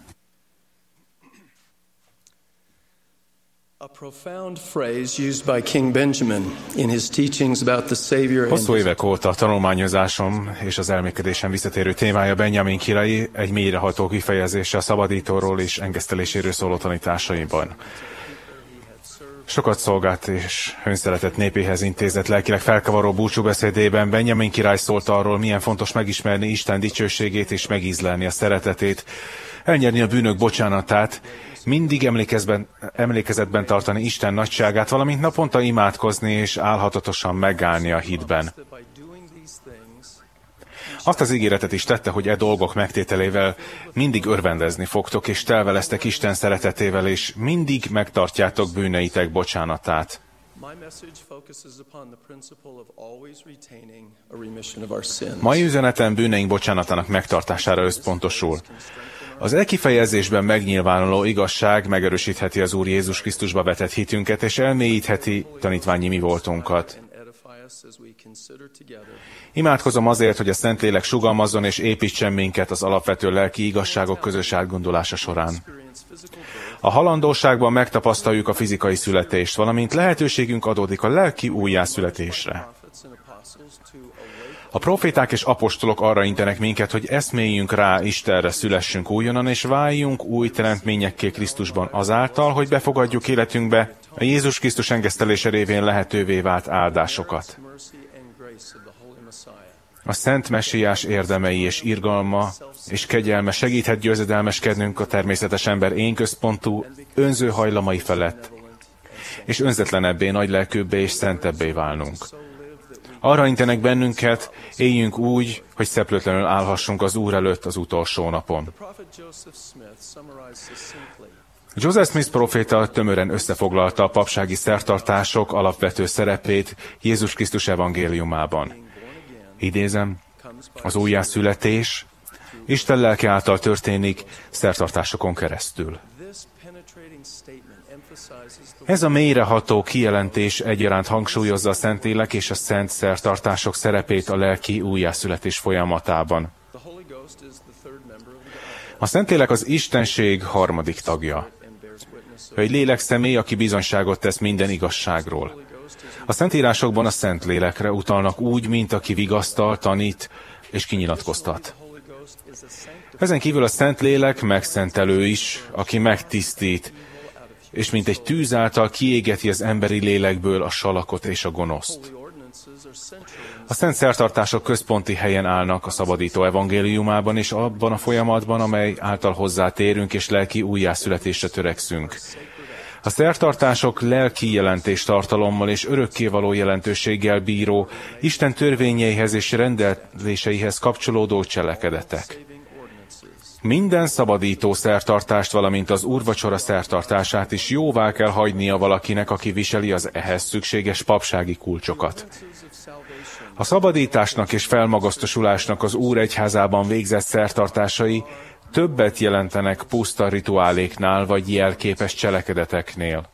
Hosszú évek óta a tanulmányozásom és az elmékedésem visszatérő témája Benjamin király egy mélyreható kifejezése a szabadítóról és engeszteléséről szóló tanításaiban. Sokat szolgált és önszeretett népéhez intézett lelkileg felkavaró búcsúbeszédében Benjamin király szólt arról, milyen fontos megismerni Isten dicsőségét és megízlelni a szeretetét, elnyerni a bűnök bocsánatát, mindig emlékezetben tartani Isten nagyságát, valamint naponta imádkozni és álhatatosan megállni a hitben. Azt az ígéretet is tette, hogy e dolgok megtételével mindig örvendezni fogtok, és telve lesztek Isten szeretetével, és mindig megtartjátok bűneitek bocsánatát. Mai üzenetem bűneink bocsánatának megtartására összpontosul. Az elkifejezésben megnyilvánuló igazság megerősítheti az Úr Jézus Krisztusba vetett hitünket, és elmélyítheti tanítványi mi voltunkat. Imádkozom azért, hogy a Szentlélek sugalmazzon és építsen minket az alapvető lelki igazságok közös átgondolása során. A halandóságban megtapasztaljuk a fizikai születést, valamint lehetőségünk adódik a lelki újjászületésre. A proféták és apostolok arra intenek minket, hogy eszméljünk rá Istenre, szülessünk újonnan, és váljunk új teremtményekké Krisztusban azáltal, hogy befogadjuk életünkbe a Jézus Krisztus engesztelése révén lehetővé vált áldásokat. A Szent Messiás érdemei és irgalma és kegyelme segíthet győzedelmeskednünk a természetes ember énközpontú, önző hajlamai felett, és önzetlenebbé, nagylelkűbbé és szentebbé válnunk. Arra intenek bennünket, éljünk úgy, hogy szeplőtlenül állhassunk az Úr előtt az utolsó napon. Joseph Smith próféta tömören összefoglalta a papsági szertartások alapvető szerepét Jézus Krisztus evangéliumában. Idézem, az újjászületés Isten lelke által történik szertartásokon keresztül. Ez a mélyreható kijelentés egyaránt hangsúlyozza a Szentlélek és a szent szertartások szerepét a lelki újjászületés folyamatában. A Szentlélek az Istenség harmadik tagja. Ő egy lélek személy, aki bizonyságot tesz minden igazságról. A Szentírásokban a Szentlélekre utalnak úgy, mint aki vigasztal, tanít és kinyilatkoztat. Ezen kívül a Szentlélek megszentelő is, aki megtisztít, és mint egy tűz által kiégeti az emberi lélekből a salakot és a gonoszt. A szent szertartások központi helyen állnak a szabadító evangéliumában és abban a folyamatban, amely által hozzátérünk és lelki újjászületésre törekszünk. A szertartások lelki jelentéstartalommal és örökkévaló jelentőséggel bíró, Isten törvényeihez és rendeléseihez kapcsolódó cselekedetek. Minden szabadító szertartást, valamint az úrvacsora szertartását is jóvá kell hagynia valakinek, aki viseli az ehhez szükséges papsági kulcsokat. A szabadításnak és felmagasztosulásnak az Úr egyházában végzett szertartásai többet jelentenek puszta rituáléknál vagy jelképes cselekedeteknél.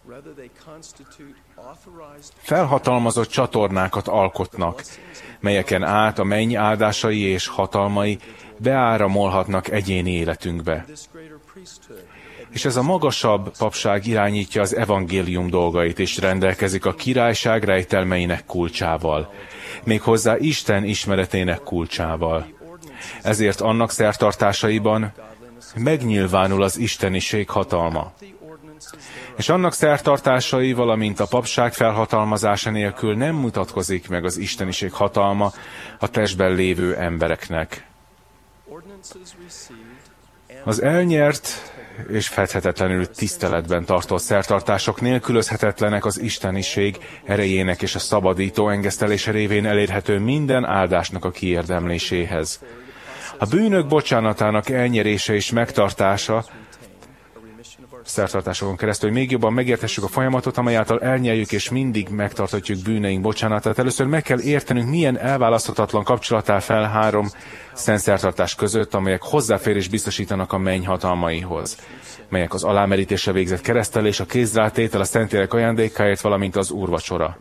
Felhatalmazott csatornákat alkotnak, melyeken át a menny áldásai és hatalmai beáramolhatnak egyéni életünkbe. És ez a magasabb papság irányítja az evangélium dolgait, és rendelkezik a királyság rejtelmeinek kulcsával, méghozzá Isten ismeretének kulcsával. Ezért annak szertartásaiban megnyilvánul az isteniség hatalma. És annak szertartásai, valamint a papság felhatalmazása nélkül nem mutatkozik meg az isteniség hatalma a testben lévő embereknek. Az elnyert és fedhetetlenül tiszteletben tartott szertartások nélkülözhetetlenek az isteniség erejének és a szabadító engesztelése révén elérhető minden áldásnak a kiérdemléséhez. A bűnök bocsánatának elnyerése és megtartása szertartásokon keresztül, hogy még jobban megértessük a folyamatot, amely által elnyerjük és mindig megtartatjuk bűneink bocsánatát. Először meg kell értenünk, milyen elválaszthatatlan kapcsolat áll fel 3 szent szertartás között, amelyek hozzáférés biztosítanak a menny hatalmaihoz, melyek az alámerítésre végzett keresztelés, a kézrátétel, a Szentlélek ajándékáért, valamint az úrvacsora.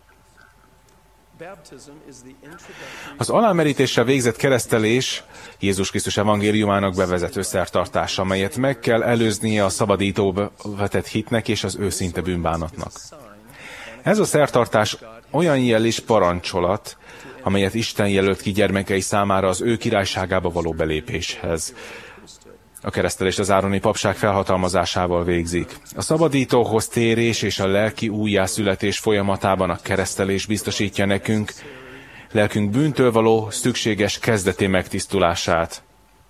Az alámerítésre végzett keresztelés Jézus Krisztus evangéliumának bevezető szertartása, amelyet meg kell előznie a szabadítóba vetett hitnek és az őszinte bűnbánatnak. Ez a szertartás olyan jel és parancsolat, amelyet Isten jelölt ki gyermekei számára az ő királyságába való belépéshez. A keresztelést az ároni papság felhatalmazásával végzik. A szabadítóhoz térés és a lelki újjászületés folyamatában a keresztelés biztosítja nekünk lelkünk bűntől való szükséges kezdeti megtisztulását.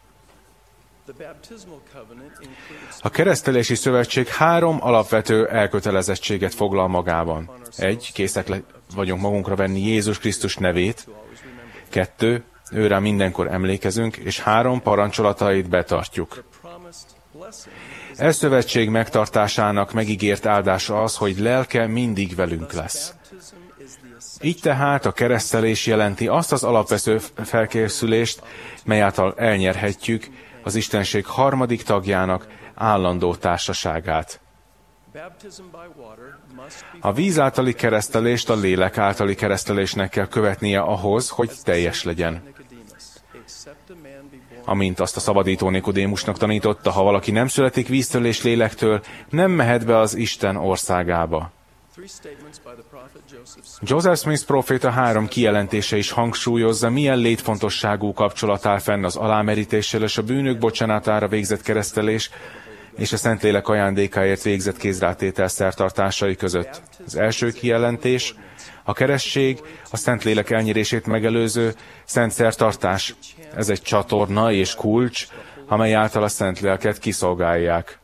A keresztelési szövetség 3 alapvető elkötelezettséget foglal magában. 1. Készek vagyunk magunkra venni Jézus Krisztus nevét. 2. Őrá mindenkor emlékezünk, és 3. parancsolatait betartjuk. E szövetség megtartásának megígért áldása az, hogy lelke mindig velünk lesz. Így tehát a keresztelés jelenti azt az alapvető felkészülést, mely által elnyerhetjük az Istenség harmadik tagjának állandó társaságát. A víz általi keresztelést a lélek általi keresztelésnek kell követnie ahhoz, hogy teljes legyen. Amint azt a szabadító Nikodémusnak tanította, ha valaki nem születik víztől és lélektől, nem mehet be az Isten országába. Joseph Smith próféta 3 kijelentése is hangsúlyozza, milyen létfontosságú kapcsolat áll fenn az alámerítéssel és a bűnök bocsánatára végzett keresztelés és a Szentlélek ajándékáért végzett kézrátétel szertartásai között. Az első kijelentés, a keresztség, a Szentlélek elnyerését megelőző szent szertartás. Ez egy csatorna és kulcs, amely által a Szentléleket kiszolgálják.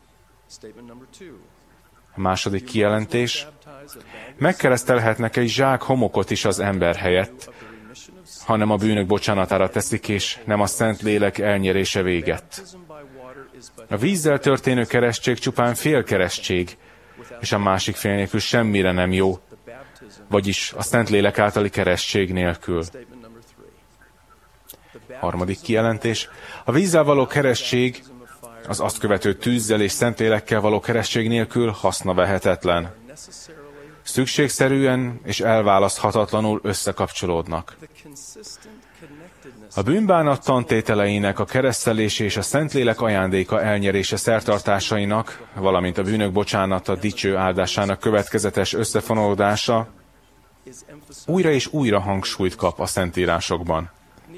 A második kijelentés, megkeresztelhetnek egy zsák homokot is az ember helyett, hanem a bűnök bocsánatára teszik, és nem a Szentlélek elnyerése véget. A vízzel történő keresztség csupán félkeresztség, és a másik fél nélkül semmire nem jó, vagyis a Szentlélek általi keresztség nélkül. Harmadik kijelentés, a vízzel való keresztség, az azt követő tűzzel és Szentlélekkel való keresztség nélkül hasznavehetetlen. Szükségszerűen és elválaszthatatlanul összekapcsolódnak. A bűnbánat tantételeinek, a keresztelés és a Szentlélek ajándéka elnyerése szertartásainak, valamint a bűnök bocsánata dicső áldásának következetes összefonódása újra és újra hangsúlyt kap a Szentírásokban.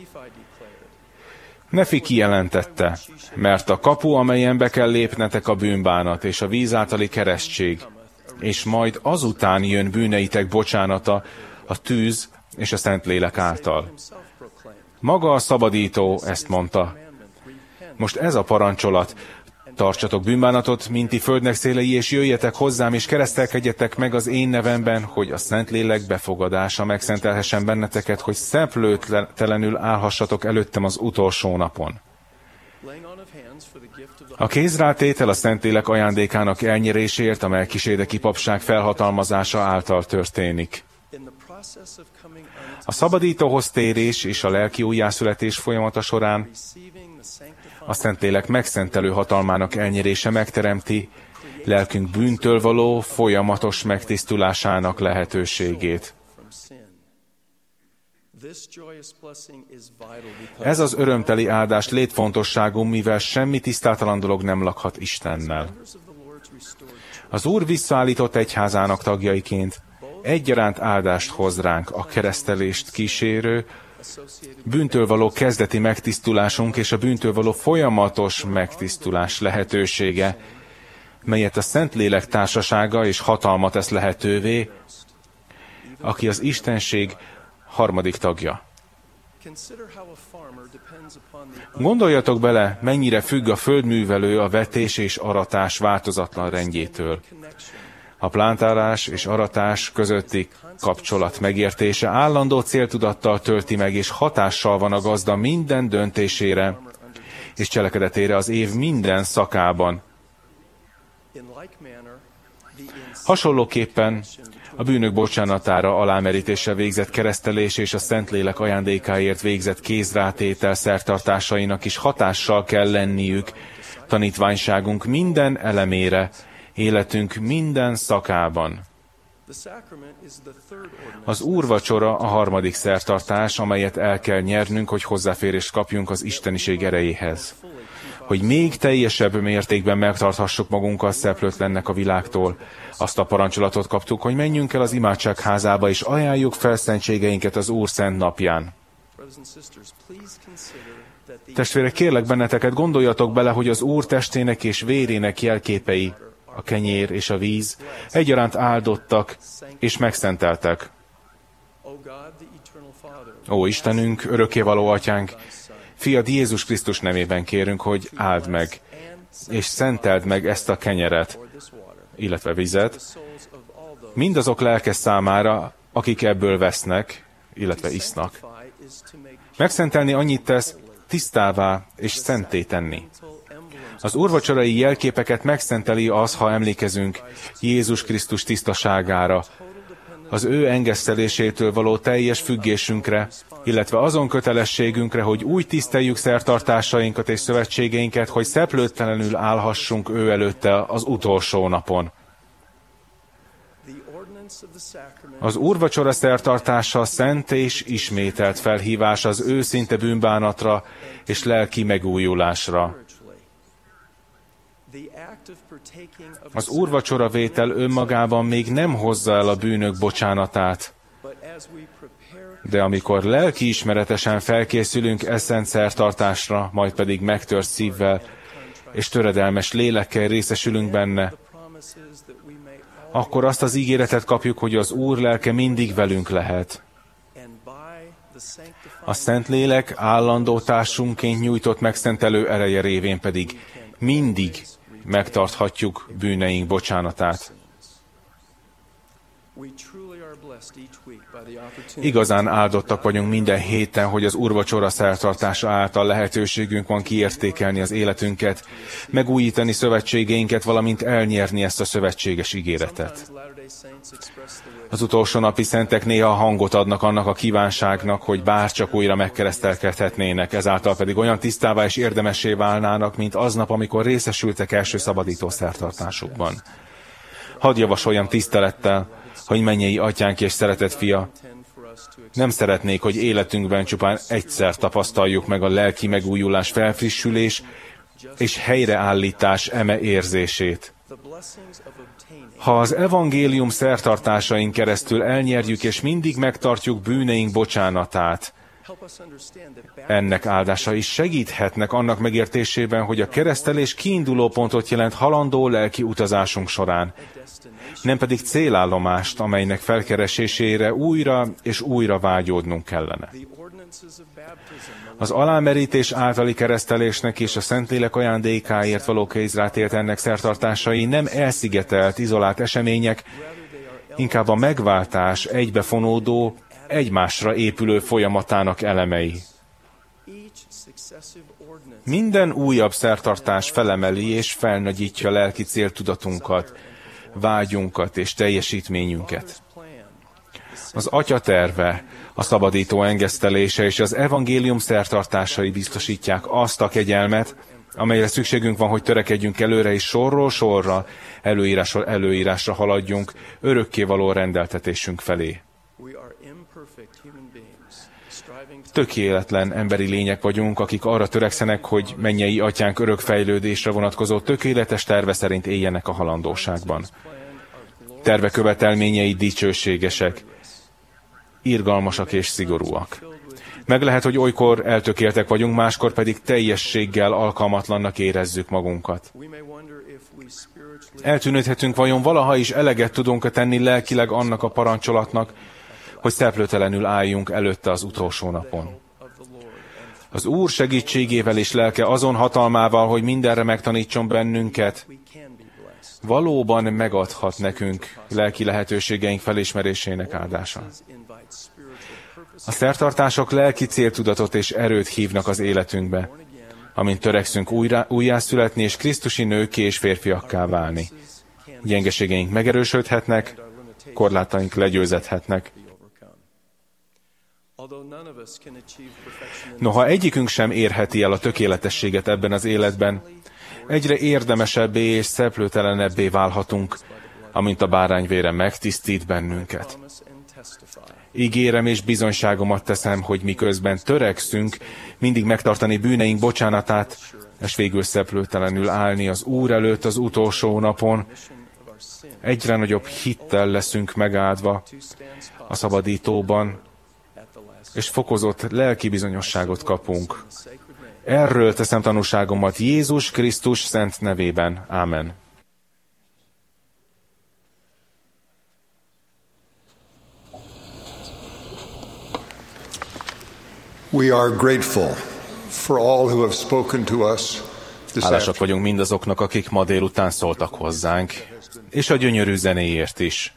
Nefi kijelentette, mert a kapu, amelyen be kell lépnetek a bűnbánat és a víz általi keresztség, és majd azután jön bűneitek bocsánata a tűz és a Szentlélek által. Maga a szabadító ezt mondta. Most ez a parancsolat, tartsatok bűnbánatot, minti földnek szélei, és jöjjetek hozzám, és keresztelkedjetek meg az én nevemben, hogy a Szentlélek befogadása megszentelhessen benneteket, hogy szemlőtlenül állhassatok előttem az utolsó napon. A kézrátétel a Szentlélek ajándékának elnyeréséért a melkisédeki papság felhatalmazása által történik. A szabadítóhoz térés és a lelki újjászületés folyamata során a Szentlélek megszentelő hatalmának elnyerése megteremti lelkünk bűntől való folyamatos megtisztulásának lehetőségét. Ez az örömteli áldás létfontosságú, mivel semmi tisztátalan dolog nem lakhat Istennel. Az Úr visszaállított egyházának tagjaiként egyaránt áldást hoz ránk a keresztelést kísérő, bűntől való kezdeti megtisztulásunk és a bűntől való folyamatos megtisztulás lehetősége, melyet a Szentlélek társasága és hatalma tesz lehetővé, aki az Istenség harmadik tagja. Gondoljatok bele, mennyire függ a földművelő a vetés és aratás változatlan rendjétől. A plántálás és aratás közötti kapcsolat megértése állandó céltudattal tölti meg, és hatással van a gazda minden döntésére és cselekedetére az év minden szakában. Hasonlóképpen a bűnök bocsánatára alámerítéssel végzett keresztelés és a Szentlélek ajándékáért végzett kézrátétel szertartásainak is hatással kell lenniük tanítványságunk minden elemére, életünk minden szakában. Az úrvacsora a harmadik szertartás, amelyet el kell nyernünk, hogy hozzáférést kapjunk az isteniség erejéhez. Hogy még teljesebb mértékben megtarthassuk magunkat szeplőtlennek a világtól. Azt a parancsolatot kaptuk, hogy menjünk el az imádság házába, és ajánljuk fel szentségeinket az Úr szent napján. Testvérek, kérlek benneteket, gondoljatok bele, hogy az Úr testének és vérének jelképei, a kenyér és a víz egyaránt áldottak és megszenteltek. Ó Istenünk, örökkévaló Atyánk, Fiad Jézus Krisztus nevében kérünk, hogy áld meg, és szenteld meg ezt a kenyeret, illetve vizet, mindazok lelke számára, akik ebből vesznek, illetve isznak. Megszentelni annyit tesz, tisztává és szenté tenni. Az úrvacsorai jelképeket megszenteli az, ha emlékezünk Jézus Krisztus tisztaságára, az ő engesztelésétől való teljes függésünkre, illetve azon kötelességünkre, hogy úgy tiszteljük szertartásainkat és szövetségeinket, hogy szeplőtlenül állhassunk ő előtte az utolsó napon. Az úrvacsora szertartása szent és ismételt felhívás az őszinte bűnbánatra és lelki megújulásra. Az úrvacsora vétel önmagában még nem hozza el a bűnök bocsánatát, de amikor lelkiismeretesen felkészülünk szent szertartásra, majd pedig megtört szívvel és töredelmes lélekkel részesülünk benne, akkor azt az ígéretet kapjuk, hogy az Úr lelke mindig velünk lehet. A Szentlélek állandó társunként nyújtott megszentelő ereje révén pedig mindig megtarthatjuk bűneink bocsánatát. Igazán áldottak vagyunk minden héten, hogy az úrvacsora szertartása által lehetőségünk van kiértékelni az életünket, megújítani szövetségeinket, valamint elnyerni ezt a szövetséges ígéretet. Az utolsó napi szentek néha hangot adnak annak a kívánságnak, hogy bárcsak újra megkeresztelkedhetnének, ezáltal pedig olyan tisztává és érdemessé válnának, mint aznap, amikor részesültek első szabadító szertartásukban. Hadd javasoljam tisztelettel, hogy mennyei Atyánk és szeretett Fia, nem szeretnék, hogy életünkben csupán egyszer tapasztaljuk meg a lelki megújulás, felfrissülés és helyreállítás eme érzését. Ha az evangélium szertartásain keresztül elnyerjük és mindig megtartjuk bűneink bocsánatát, ennek áldása is segíthetnek annak megértésében, hogy a keresztelés kiinduló pontot jelent halandó lelki utazásunk során, nem pedig célállomást, amelynek felkeresésére újra és újra vágyódnunk kellene. Az alámerítés általi keresztelésnek és a Szentlélek ajándékáért való kézrátért ennek szertartásai nem elszigetelt, izolált események, inkább a megváltás egybefonódó, egymásra épülő folyamatának elemei. Minden újabb szertartás felemeli és felnagyítja lelki céltudatunkat, vágyunkat és teljesítményünket. Az Atya terve, a szabadító engesztelése és az evangélium szertartásai biztosítják azt a kegyelmet, amelyre szükségünk van, hogy törekedjünk előre, és sorról sorra, előírásról előírásra haladjunk örökkévaló rendeltetésünk felé. Tökéletlen emberi lények vagyunk, akik arra törekszenek, hogy mennyei Atyánk örök fejlődésre vonatkozó tökéletes terve szerint éljenek a halandóságban. Terve követelményei dicsőségesek, irgalmasak és szigorúak. Meg lehet, hogy olykor eltökéltek vagyunk, máskor pedig teljességgel alkalmatlannak érezzük magunkat. Eltűnődhetünk, vajon valaha is eleget tudunk tenni lelkileg annak a parancsolatnak, hogy szeplőtelenül álljunk előtte az utolsó napon. Az Úr segítségével és lelke azon hatalmával, hogy mindenre megtanítson bennünket, valóban megadhat nekünk lelki lehetőségeink felismerésének áldása. A szertartások lelki céltudatot és erőt hívnak az életünkbe, amint törekszünk újjászületni és krisztusi nőkké és férfiakká válni. Gyengeségeink megerősödhetnek, korlátaink legyőzethetnek. Noha egyikünk sem érheti el a tökéletességet ebben az életben, egyre érdemesebbé és szeplőtelenebbé válhatunk, amint a bárányvére megtisztít bennünket. Ígérem és bizonyságomat teszem, hogy miközben törekszünk mindig megtartani bűneink bocsánatát, és végül szeplőtelenül állni az Úr előtt az utolsó napon, egyre nagyobb hittel leszünk megáldva a szabadítóban, és fokozott lelki bizonyosságot kapunk. Erről teszem tanúságomat Jézus Krisztus szent nevében. Ámen. We are grateful for all who have spoken to us. Hálásak vagyunk mindazoknak, akik ma délután szóltak hozzánk, és a gyönyörű zenéért is.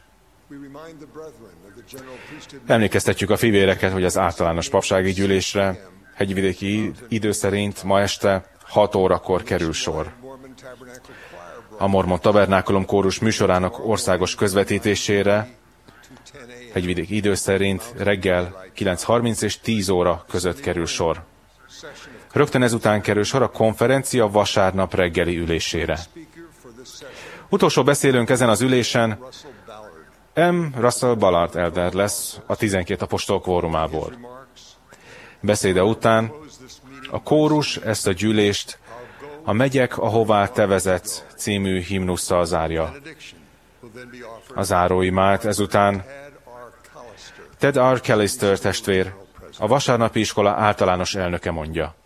Emlékeztetjük a fivéreket, hogy az általános papsági gyűlésre hegyvidéki idő szerint ma este 6 órakor kerül sor. A Mormon Tabernákulum kórus műsorának országos közvetítésére hegyvidéki idő szerint reggel 9:30 és 10 óra között kerül sor. Rögtön ezután kerül sor a konferencia vasárnap reggeli ülésére. Utolsó beszélőnk ezen az ülésen M. Russell Ballard elder lesz a 12 apostol kvórumából. Beszéde után a kórus ezt a gyűlést a Megyek, ahová te vezetsz című himnusszal zárja. A záróimát ezután Ted R. Callister testvér, a vasárnapi iskola általános elnöke mondja.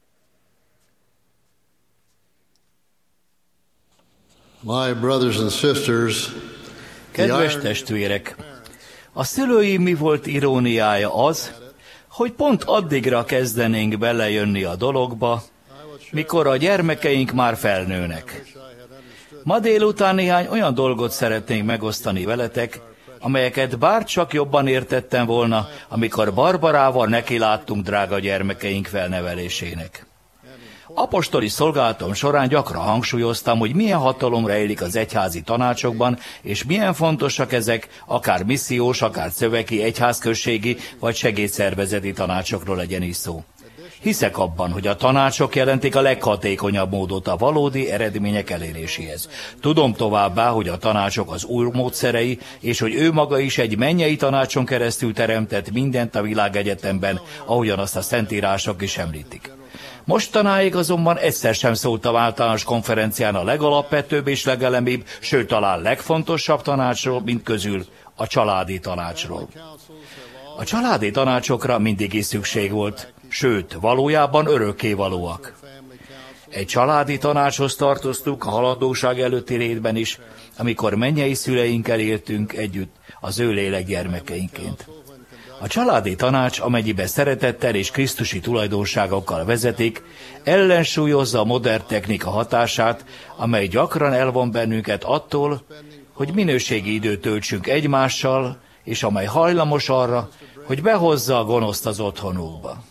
My brothers and sisters, kedves testvérek, a szülőim mi volt iróniája az, hogy pont addigra kezdenénk belejönni a dologba, mikor a gyermekeink már felnőnek. Ma délután néhány olyan dolgot szeretnénk megosztani veletek, amelyeket bárcsak jobban értettem volna, amikor Barbarával nekiláttunk drága gyermekeink felnevelésének. Apostoli szolgálatom során gyakran hangsúlyoztam, hogy milyen hatalom rejlik az egyházi tanácsokban, és milyen fontosak ezek, akár missziós, akár szövegi, egyházközségi vagy segédszervezeti tanácsokról legyen is szó. Hiszek abban, hogy a tanácsok jelentik a leghatékonyabb módot a valódi eredmények eléréséhez. Tudom továbbá, hogy a tanácsok az Úr módszerei, és hogy ő maga is egy mennyei tanácson keresztül teremtett mindent a világegyetemben, ahogyan azt a szentírások is említik. Mostanáig azonban egyszer sem szóltam általános konferencián a legalapvetőbb és legelemibb, sőt talán legfontosabb tanácsról, mint közül a családi tanácsról. A családi tanácsokra mindig is szükség volt, sőt, valójában örökkévalóak. Egy családi tanácshoz tartoztuk a halandóság előtti létben is, amikor mennyei szüleinkkel éltünk együtt az ő lélek gyermekeinként. A családi tanács, amennyiben szeretettel és krisztusi tulajdonságokkal vezetik, ellensúlyozza a modern technika hatását, amely gyakran elvon bennünket attól, hogy minőségi időt töltsünk egymással, és amely hajlamos arra, hogy behozza a gonoszt az otthonukba.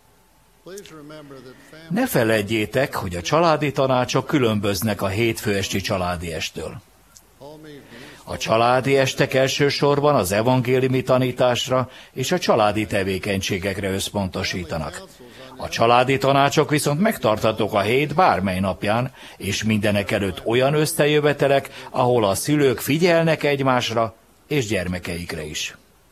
Ne feledjétek, hogy a családi tanácsok különböznek a hétfő esti családi estől. A családi estek elsősorban az evangéliumi tanításra és a családi tevékenységekre összpontosítanak. A családi tanácsok viszont megtarthatók a hét bármely napján, és mindenekelőtt olyan összejövetelek, ahol a szülők figyelnek egymásra és gyermekeikre is.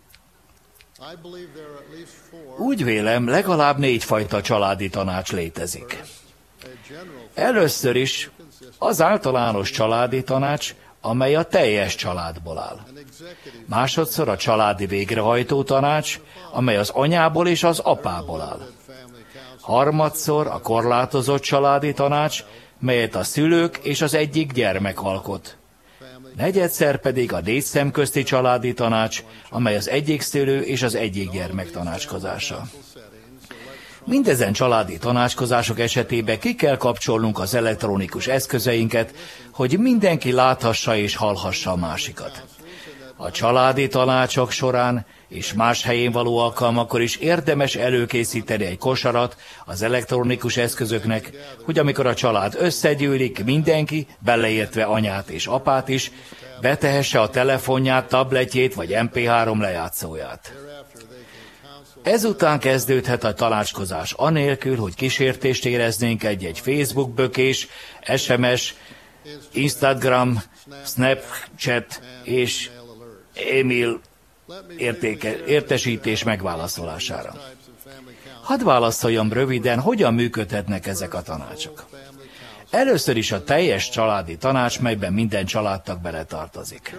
Úgy vélem, legalább 4 fajta családi tanács létezik. Először is az általános családi tanács, amely a teljes családból áll. Másodszor a családi végrehajtó tanács, amely az anyából és az apából áll. Harmadszor a korlátozott családi tanács, melyet a szülők és az egyik gyermek alkot. Negyedszer pedig a 4 szemközti családi tanács, amely az egyik szülő és az egyik gyermek tanácskozása. Mindezen családi tanácskozások esetében ki kell kapcsolnunk az elektronikus eszközeinket, hogy mindenki láthassa és hallhassa a másikat. A családi tanácsok során és más helyén való alkalmakkor is érdemes előkészíteni egy kosarat az elektronikus eszközöknek, hogy amikor a család összegyűlik, mindenki, beleértve anyát és apát is, betehesse a telefonját, tabletjét vagy MP3 lejátszóját. Ezután kezdődhet a tanácskozás anélkül, hogy kísértést éreznénk egy Facebook bökés, SMS, Instagram, Snapchat és e-mail értesítés megválaszolására. Hadd válaszoljam röviden, hogyan működhetnek ezek a tanácsok. Először is a teljes családi tanács, melyben minden családtag beletartozik.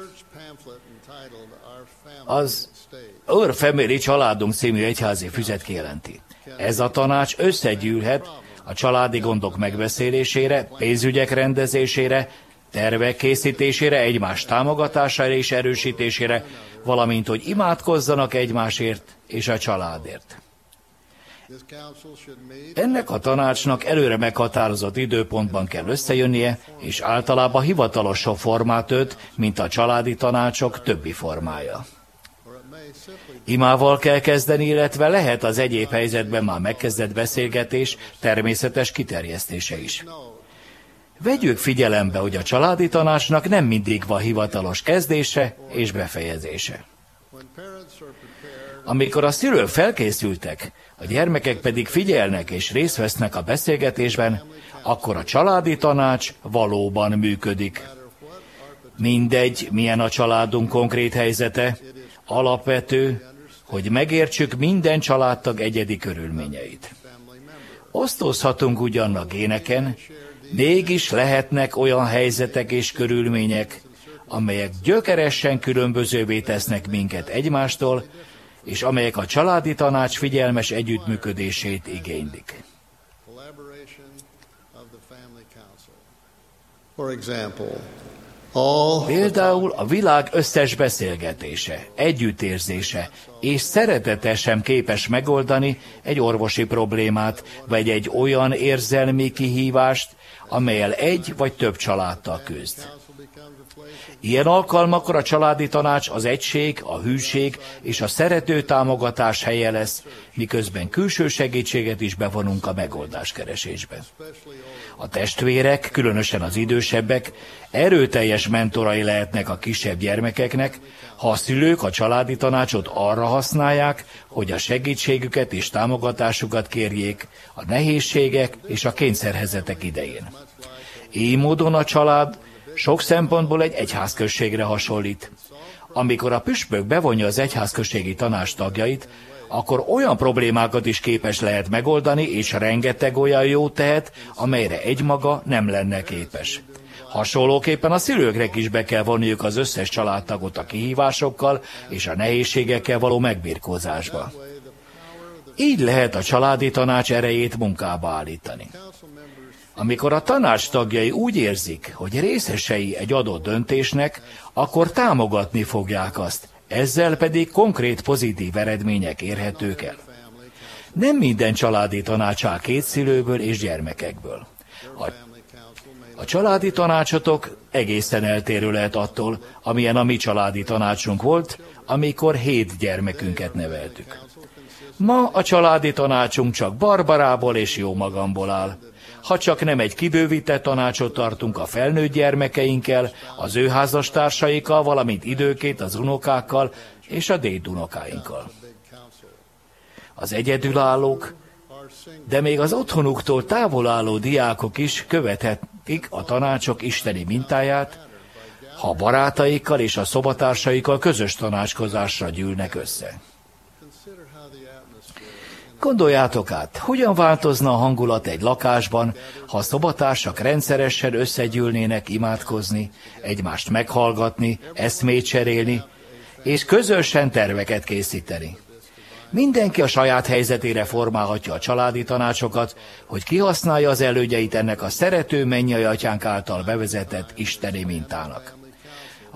Az Our Family családunk című egyházi füzet kijelenti. Ez a tanács összegyűlhet a családi gondok megbeszélésére, pénzügyek rendezésére, tervek készítésére, egymás támogatására és erősítésére, valamint hogy imádkozzanak egymásért és a családért. Ennek a tanácsnak előre meghatározott időpontban kell összejönnie, és általában hivatalosabb formát ölt, mint a családi tanácsok többi formája. Imával kell kezdeni, illetve lehet az egyéb helyzetben már megkezdett beszélgetés természetes kiterjesztése is. Vegyük figyelembe, hogy a családi tanácsnak nem mindig van hivatalos kezdése és befejezése. Amikor a szülők felkészültek, a gyermekek pedig figyelnek és részt vesznek a beszélgetésben, akkor a családi tanács valóban működik. Mindegy, milyen a családunk konkrét helyzete, alapvető, hogy megértsük minden családtag egyedi körülményeit. Osztozhatunk ugyan a géneken, mégis lehetnek olyan helyzetek és körülmények, amelyek gyökeresen különbözővé tesznek minket egymástól, és amelyek a családi tanács figyelmes együttműködését igénylik. Például a világ összes beszélgetése, együttérzése és szeretete sem képes megoldani egy orvosi problémát, vagy egy olyan érzelmi kihívást, amellyel egy vagy több családtag küzd. Ilyen alkalmakkor a családi tanács az egység, a hűség és a szerető támogatás helye lesz, miközben külső segítséget is bevonunk a megoldáskeresésbe. A testvérek, különösen az idősebbek, erőteljes mentorai lehetnek a kisebb gyermekeknek, ha a szülők a családi tanácsot arra használják, hogy a segítségüket és támogatásukat kérjék a nehézségek és a kényszerhelyzetek idején. Így módon a család sok szempontból egy egyházközségre hasonlít. Amikor a püspök bevonja az egyházközségi tanács tagjait, akkor olyan problémákat is képes lehet megoldani, és rengeteg olyan jót tehet, amelyre egymaga nem lenne képes. Hasonlóképpen a szülőknek is be kell vonniuk az összes családtagot a kihívásokkal és a nehézségekkel való megbirkózásba. Így lehet a családi tanács erejét munkába állítani. Amikor a tanács tagjai úgy érzik, hogy részesei egy adott döntésnek, akkor támogatni fogják azt, ezzel pedig konkrét pozitív eredmények érhetők el. Nem minden családi tanács áll két szülőből és gyermekekből. A családi tanácsotok egészen eltérő lehet attól, amilyen a mi családi tanácsunk volt, amikor 7 gyermekünket neveltük. Ma a családi tanácsunk csak Barbarából és jó magamból áll. Ha csak nem egy kibővített tanácsot tartunk a felnőtt gyermekeinkkel, az ő házastársaikkal, valamint időként az unokákkal és a dédunokáinkkal. Az egyedülállók, de még az otthonuktól távol álló diákok is követhetik a tanácsok isteni mintáját, ha a barátaikkal és a szobatársaikkal közös tanácskozásra gyűlnek össze. Gondoljátok át, hogyan változna a hangulat egy lakásban, ha a szobatársak rendszeresen összegyűlnének imádkozni, egymást meghallgatni, eszmét cserélni, és közösen terveket készíteni. Mindenki a saját helyzetére formálhatja a családi tanácsokat, hogy kihasználja az elődjeit ennek a szerető mennyei atyánk által bevezetett isteni mintának.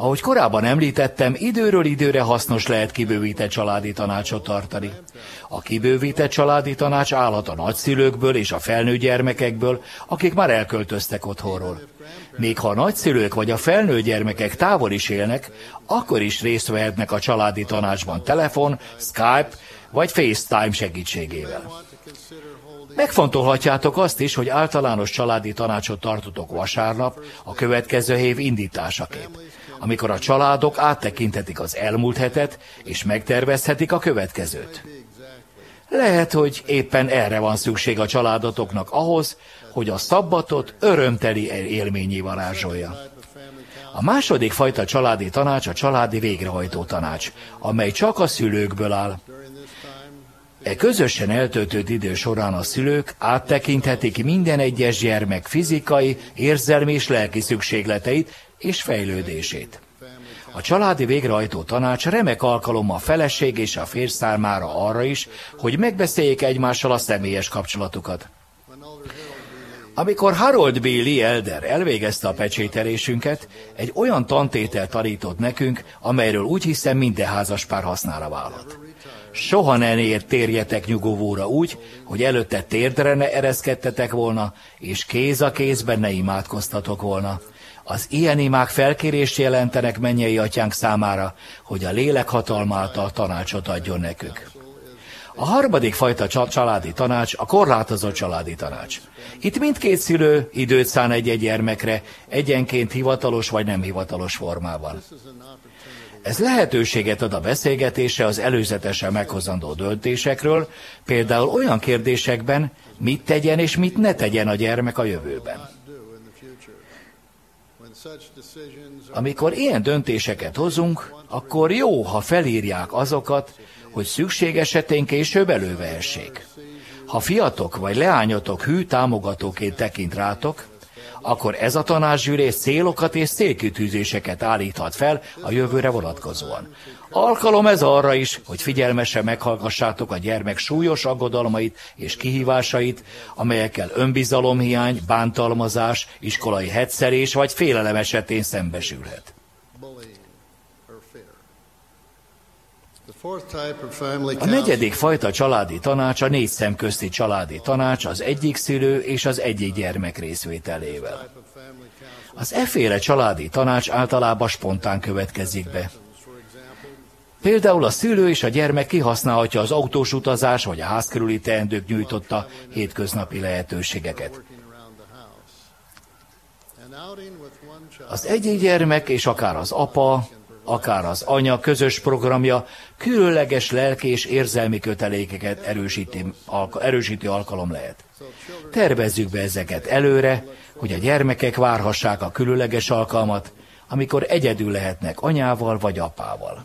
Ahogy korábban említettem, időről időre hasznos lehet kibővített családi tanácsot tartani. A kibővített családi tanács állhat a nagyszülőkből és a felnőtt gyermekekből, akik már elköltöztek otthonról. Még ha a nagyszülők vagy a felnőtt gyermekek távol is élnek, akkor is részt vehetnek a családi tanácsban telefon, Skype vagy FaceTime segítségével. Megfontolhatjátok azt is, hogy általános családi tanácsot tartotok vasárnap a következő év indításaképp, amikor a családok áttekinthetik az elmúlt hetet, és megtervezhetik a következőt. Lehet, hogy éppen erre van szükség a családotoknak ahhoz, hogy a szabbatot örömteli élményé varázsolja. A második fajta családi tanács a családi végrehajtó tanács, amely csak a szülőkből áll. E közösen eltöltött idő során a szülők áttekinthetik minden egyes gyermek fizikai, érzelmi és lelki szükségleteit és fejlődését. A családi végrehajtó tanács remek alkalom a feleség és a férj számára arra is, hogy megbeszéljék egymással a személyes kapcsolatukat. Amikor Harold B. Lee Elder elvégezte a pecsételésünket, egy olyan tantételt tanított nekünk, amelyről úgy hiszem minden házaspár hasznára válhat. Soha ne térjetek nyugovóra úgy, hogy előtte térdre ne ereszkedtetek volna, és kéz a kézben ne imádkoztatok volna. Az ilyen imák felkérést jelentenek mennyei atyánk számára, hogy a lélek hatalma által tanácsot adjon nekünk. A harmadik fajta családi tanács a korlátozott családi tanács. Itt mindkét szülő időt szán egy-egy gyermekre, egyenként hivatalos vagy nem hivatalos formában. Ez lehetőséget ad a beszélgetésre az előzetesen meghozandó döntésekről, például olyan kérdésekben, mit tegyen és mit ne tegyen a gyermek a jövőben. Amikor ilyen döntéseket hozunk, akkor jó, ha felírják azokat, hogy szükség esetén később elővehessék. Ha fiatok vagy leányotok hű támogatóként tekint rátok, akkor ez a tanácsgyűlés célokat és célkitűzéseket állíthat fel a jövőre vonatkozóan. Alkalom ez arra is, hogy figyelmesen meghallgassátok a gyermek súlyos aggodalmait és kihívásait, amelyekkel önbizalomhiány, bántalmazás, iskolai hegyszerés vagy félelem esetén szembesülhet. A negyedik fajta családi tanács a 4 szem közti családi tanács az egyik szülő és az egyik gyermek részvételével. Az efféle családi tanács általában spontán következik be. Például a szülő és a gyermek kihasználhatja az autós utazás vagy a ház körüli teendők nyújtotta hétköznapi lehetőségeket. Az egyik gyermek és akár az apa, akár az anya közös programja különleges lelki és érzelmi kötelékeket erősítő alkalom lehet. Tervezzük be ezeket előre, hogy a gyermekek várhassák a különleges alkalmat, amikor egyedül lehetnek anyával vagy apával.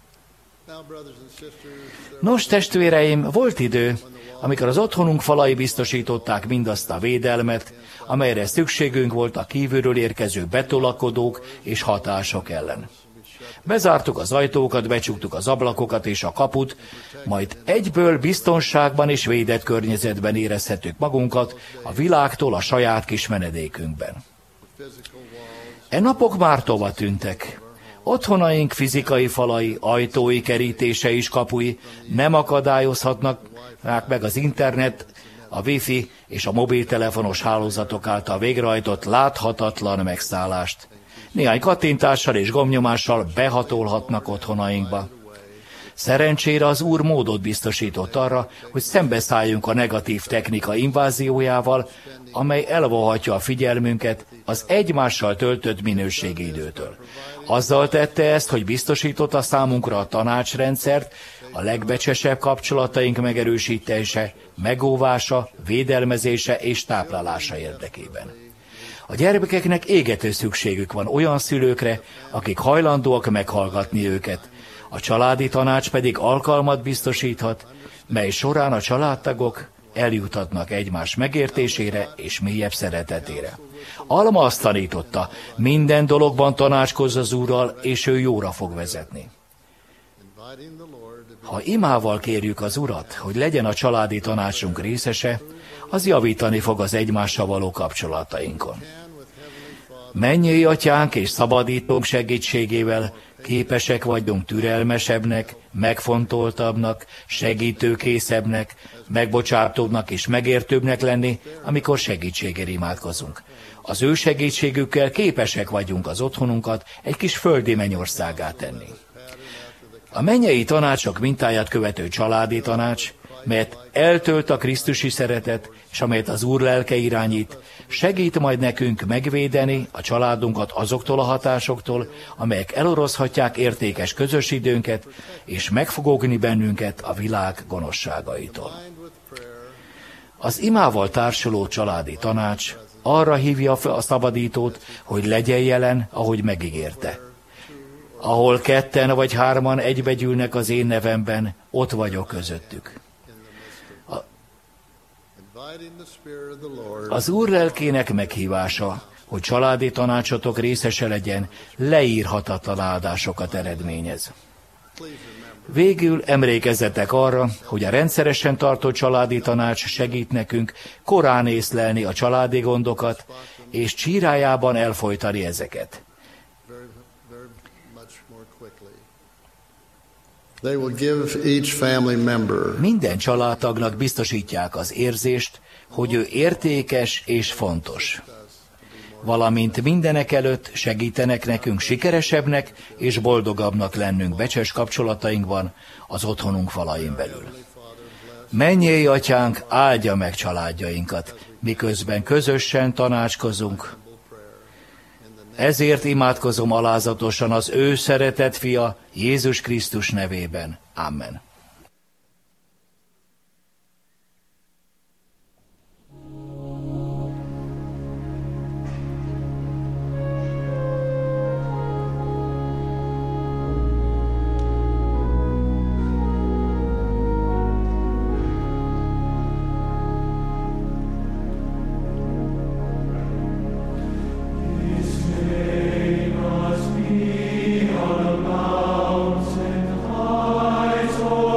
Nos, testvéreim, volt idő, amikor az otthonunk falai biztosították mindazt a védelmet, amelyre szükségünk volt a kívülről érkező betolakodók és hatások ellen. Bezártuk az ajtókat, becsuktuk az ablakokat és a kaput, majd egyből biztonságban és védett környezetben érezhetük magunkat a világtól a saját kis menedékünkben. E napok már tova tűntek. Otthonaink fizikai falai, ajtói, kerítései és kapui nem akadályozhatnak meg az internet, a wifi és a mobiltelefonos hálózatok által végrehajtott láthatatlan megszállást. Néhány kattintással és gombnyomással behatolhatnak otthonainkba. Szerencsére az Úr módot biztosított arra, hogy szembeszálljunk a negatív technika inváziójával, amely elvonhatja a figyelmünket az egymással töltött minőségi időtől. Azzal tette ezt, hogy biztosította számunkra a tanácsrendszert, a legbecsesebb kapcsolataink megerősítése, megóvása, védelmezése és táplálása érdekében. A gyermekeknek égető szükségük van olyan szülőkre, akik hajlandóak meghallgatni őket. A családi tanács pedig alkalmat biztosíthat, mely során a családtagok eljuthatnak egymás megértésére és mélyebb szeretetére. Alma azt tanította, minden dologban tanácskozz az Úrral, és ő jóra fog vezetni. Ha imával kérjük az Urat, hogy legyen a családi tanácsunk részese, az javítani fog az egymással való kapcsolatainkon. Mennyei Atyánk és szabadítónk segítségével képesek vagyunk türelmesebbnek, megfontoltabbnak, segítőkészebbnek, megbocsátóbbnak és megértőbbnek lenni, amikor segítségért imádkozunk. Az ő segítségükkel képesek vagyunk az otthonunkat egy kis földi mennyországgá tenni. A mennyei tanácsok mintáját követő családi tanács, melyet eltölt a krisztusi szeretet, és amelyet az Úr lelke irányít, segít majd nekünk megvédeni a családunkat azoktól a hatásoktól, amelyek elorozhatják értékes közös időnket, és megfogogni bennünket a világ gonoszságaitól. Az imával társuló családi tanács arra hívja a szabadítót, hogy legyen jelen, ahogy megígérte. Ahol 2 vagy 3 egybegyűlnek az én nevemben, ott vagyok közöttük. Az Úr lelkének meghívása, hogy családi tanácsotok részese legyen, leírhatatlan áldásokat eredményez. Végül emlékezzetek arra, hogy a rendszeresen tartott családi tanács segít nekünk korán észlelni a családi gondokat, és csírájában elfojtani ezeket. Minden családtagnak biztosítják az érzést, hogy ő értékes és fontos. Valamint mindenek előtt segítenek nekünk sikeresebbnek és boldogabbnak lennünk becses kapcsolatainkban az otthonunk falain belül. Mennyei Atyánk, áldja meg családjainkat, miközben közösen tanácskozunk. Ezért imádkozom alázatosan az ő szeretett fia, Jézus Krisztus nevében. Amen. Must be on a mountain high, so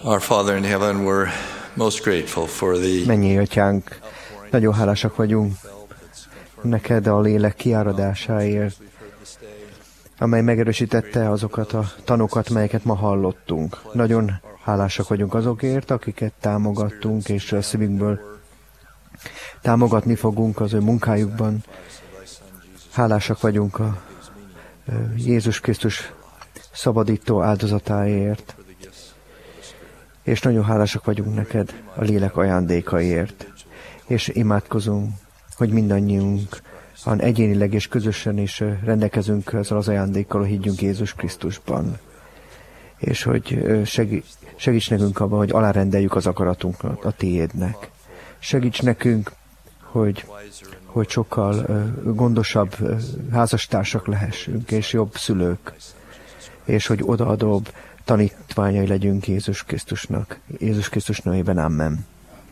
Our Father in heaven, we're most grateful for the Mennyei Atyánk, nagyon hálásak vagyunk neked a lélek kiáradásáért, amely megerősítette azokat a tanokat, melyeket ma hallottunk. Nagyon hálásak vagyunk azokért, akiket támogattunk, és a szívünkből támogatni fogunk az ő munkájukban. Hálásak vagyunk a Jézus Krisztus szabadító áldozatáért, és nagyon hálásak vagyunk neked a lélek ajándékaiért. És imádkozunk, hogy mindannyiunk egyénileg és közösen is rendelkezünk ezzel az ajándékkal, hogy higgyünk Jézus Krisztusban. És hogy segíts nekünk abban, hogy alárendeljük az akaratunkat a tiédnek. Segíts nekünk, hogy sokkal gondosabb házastársak lehessünk, és jobb szülők, és hogy odaadóbb tanítványai legyünk Jézus Krisztusnak. Jézus Krisztus nevében, amen.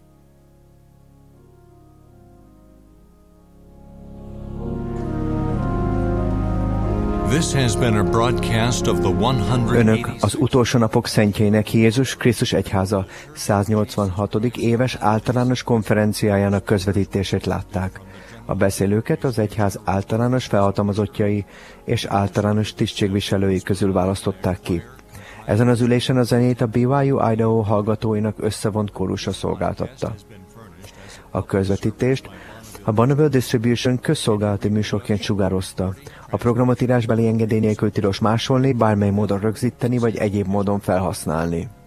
Önök az utolsó napok szentjeinek Jézus Krisztus egyháza 186. éves általános konferenciájának közvetítését látták. A beszélőket az egyház általános felhatalmazottjai és általános tisztségviselői közül választották ki. Ezen az ülésen a zenét a BYU Idaho hallgatóinak összevont kórusa szolgáltatta. A közvetítést a Bonneville Distribution közszolgálati műsorként sugározta. A programot írásbeli engedély nélkül tilos másolni, bármely módon rögzíteni vagy egyéb módon felhasználni.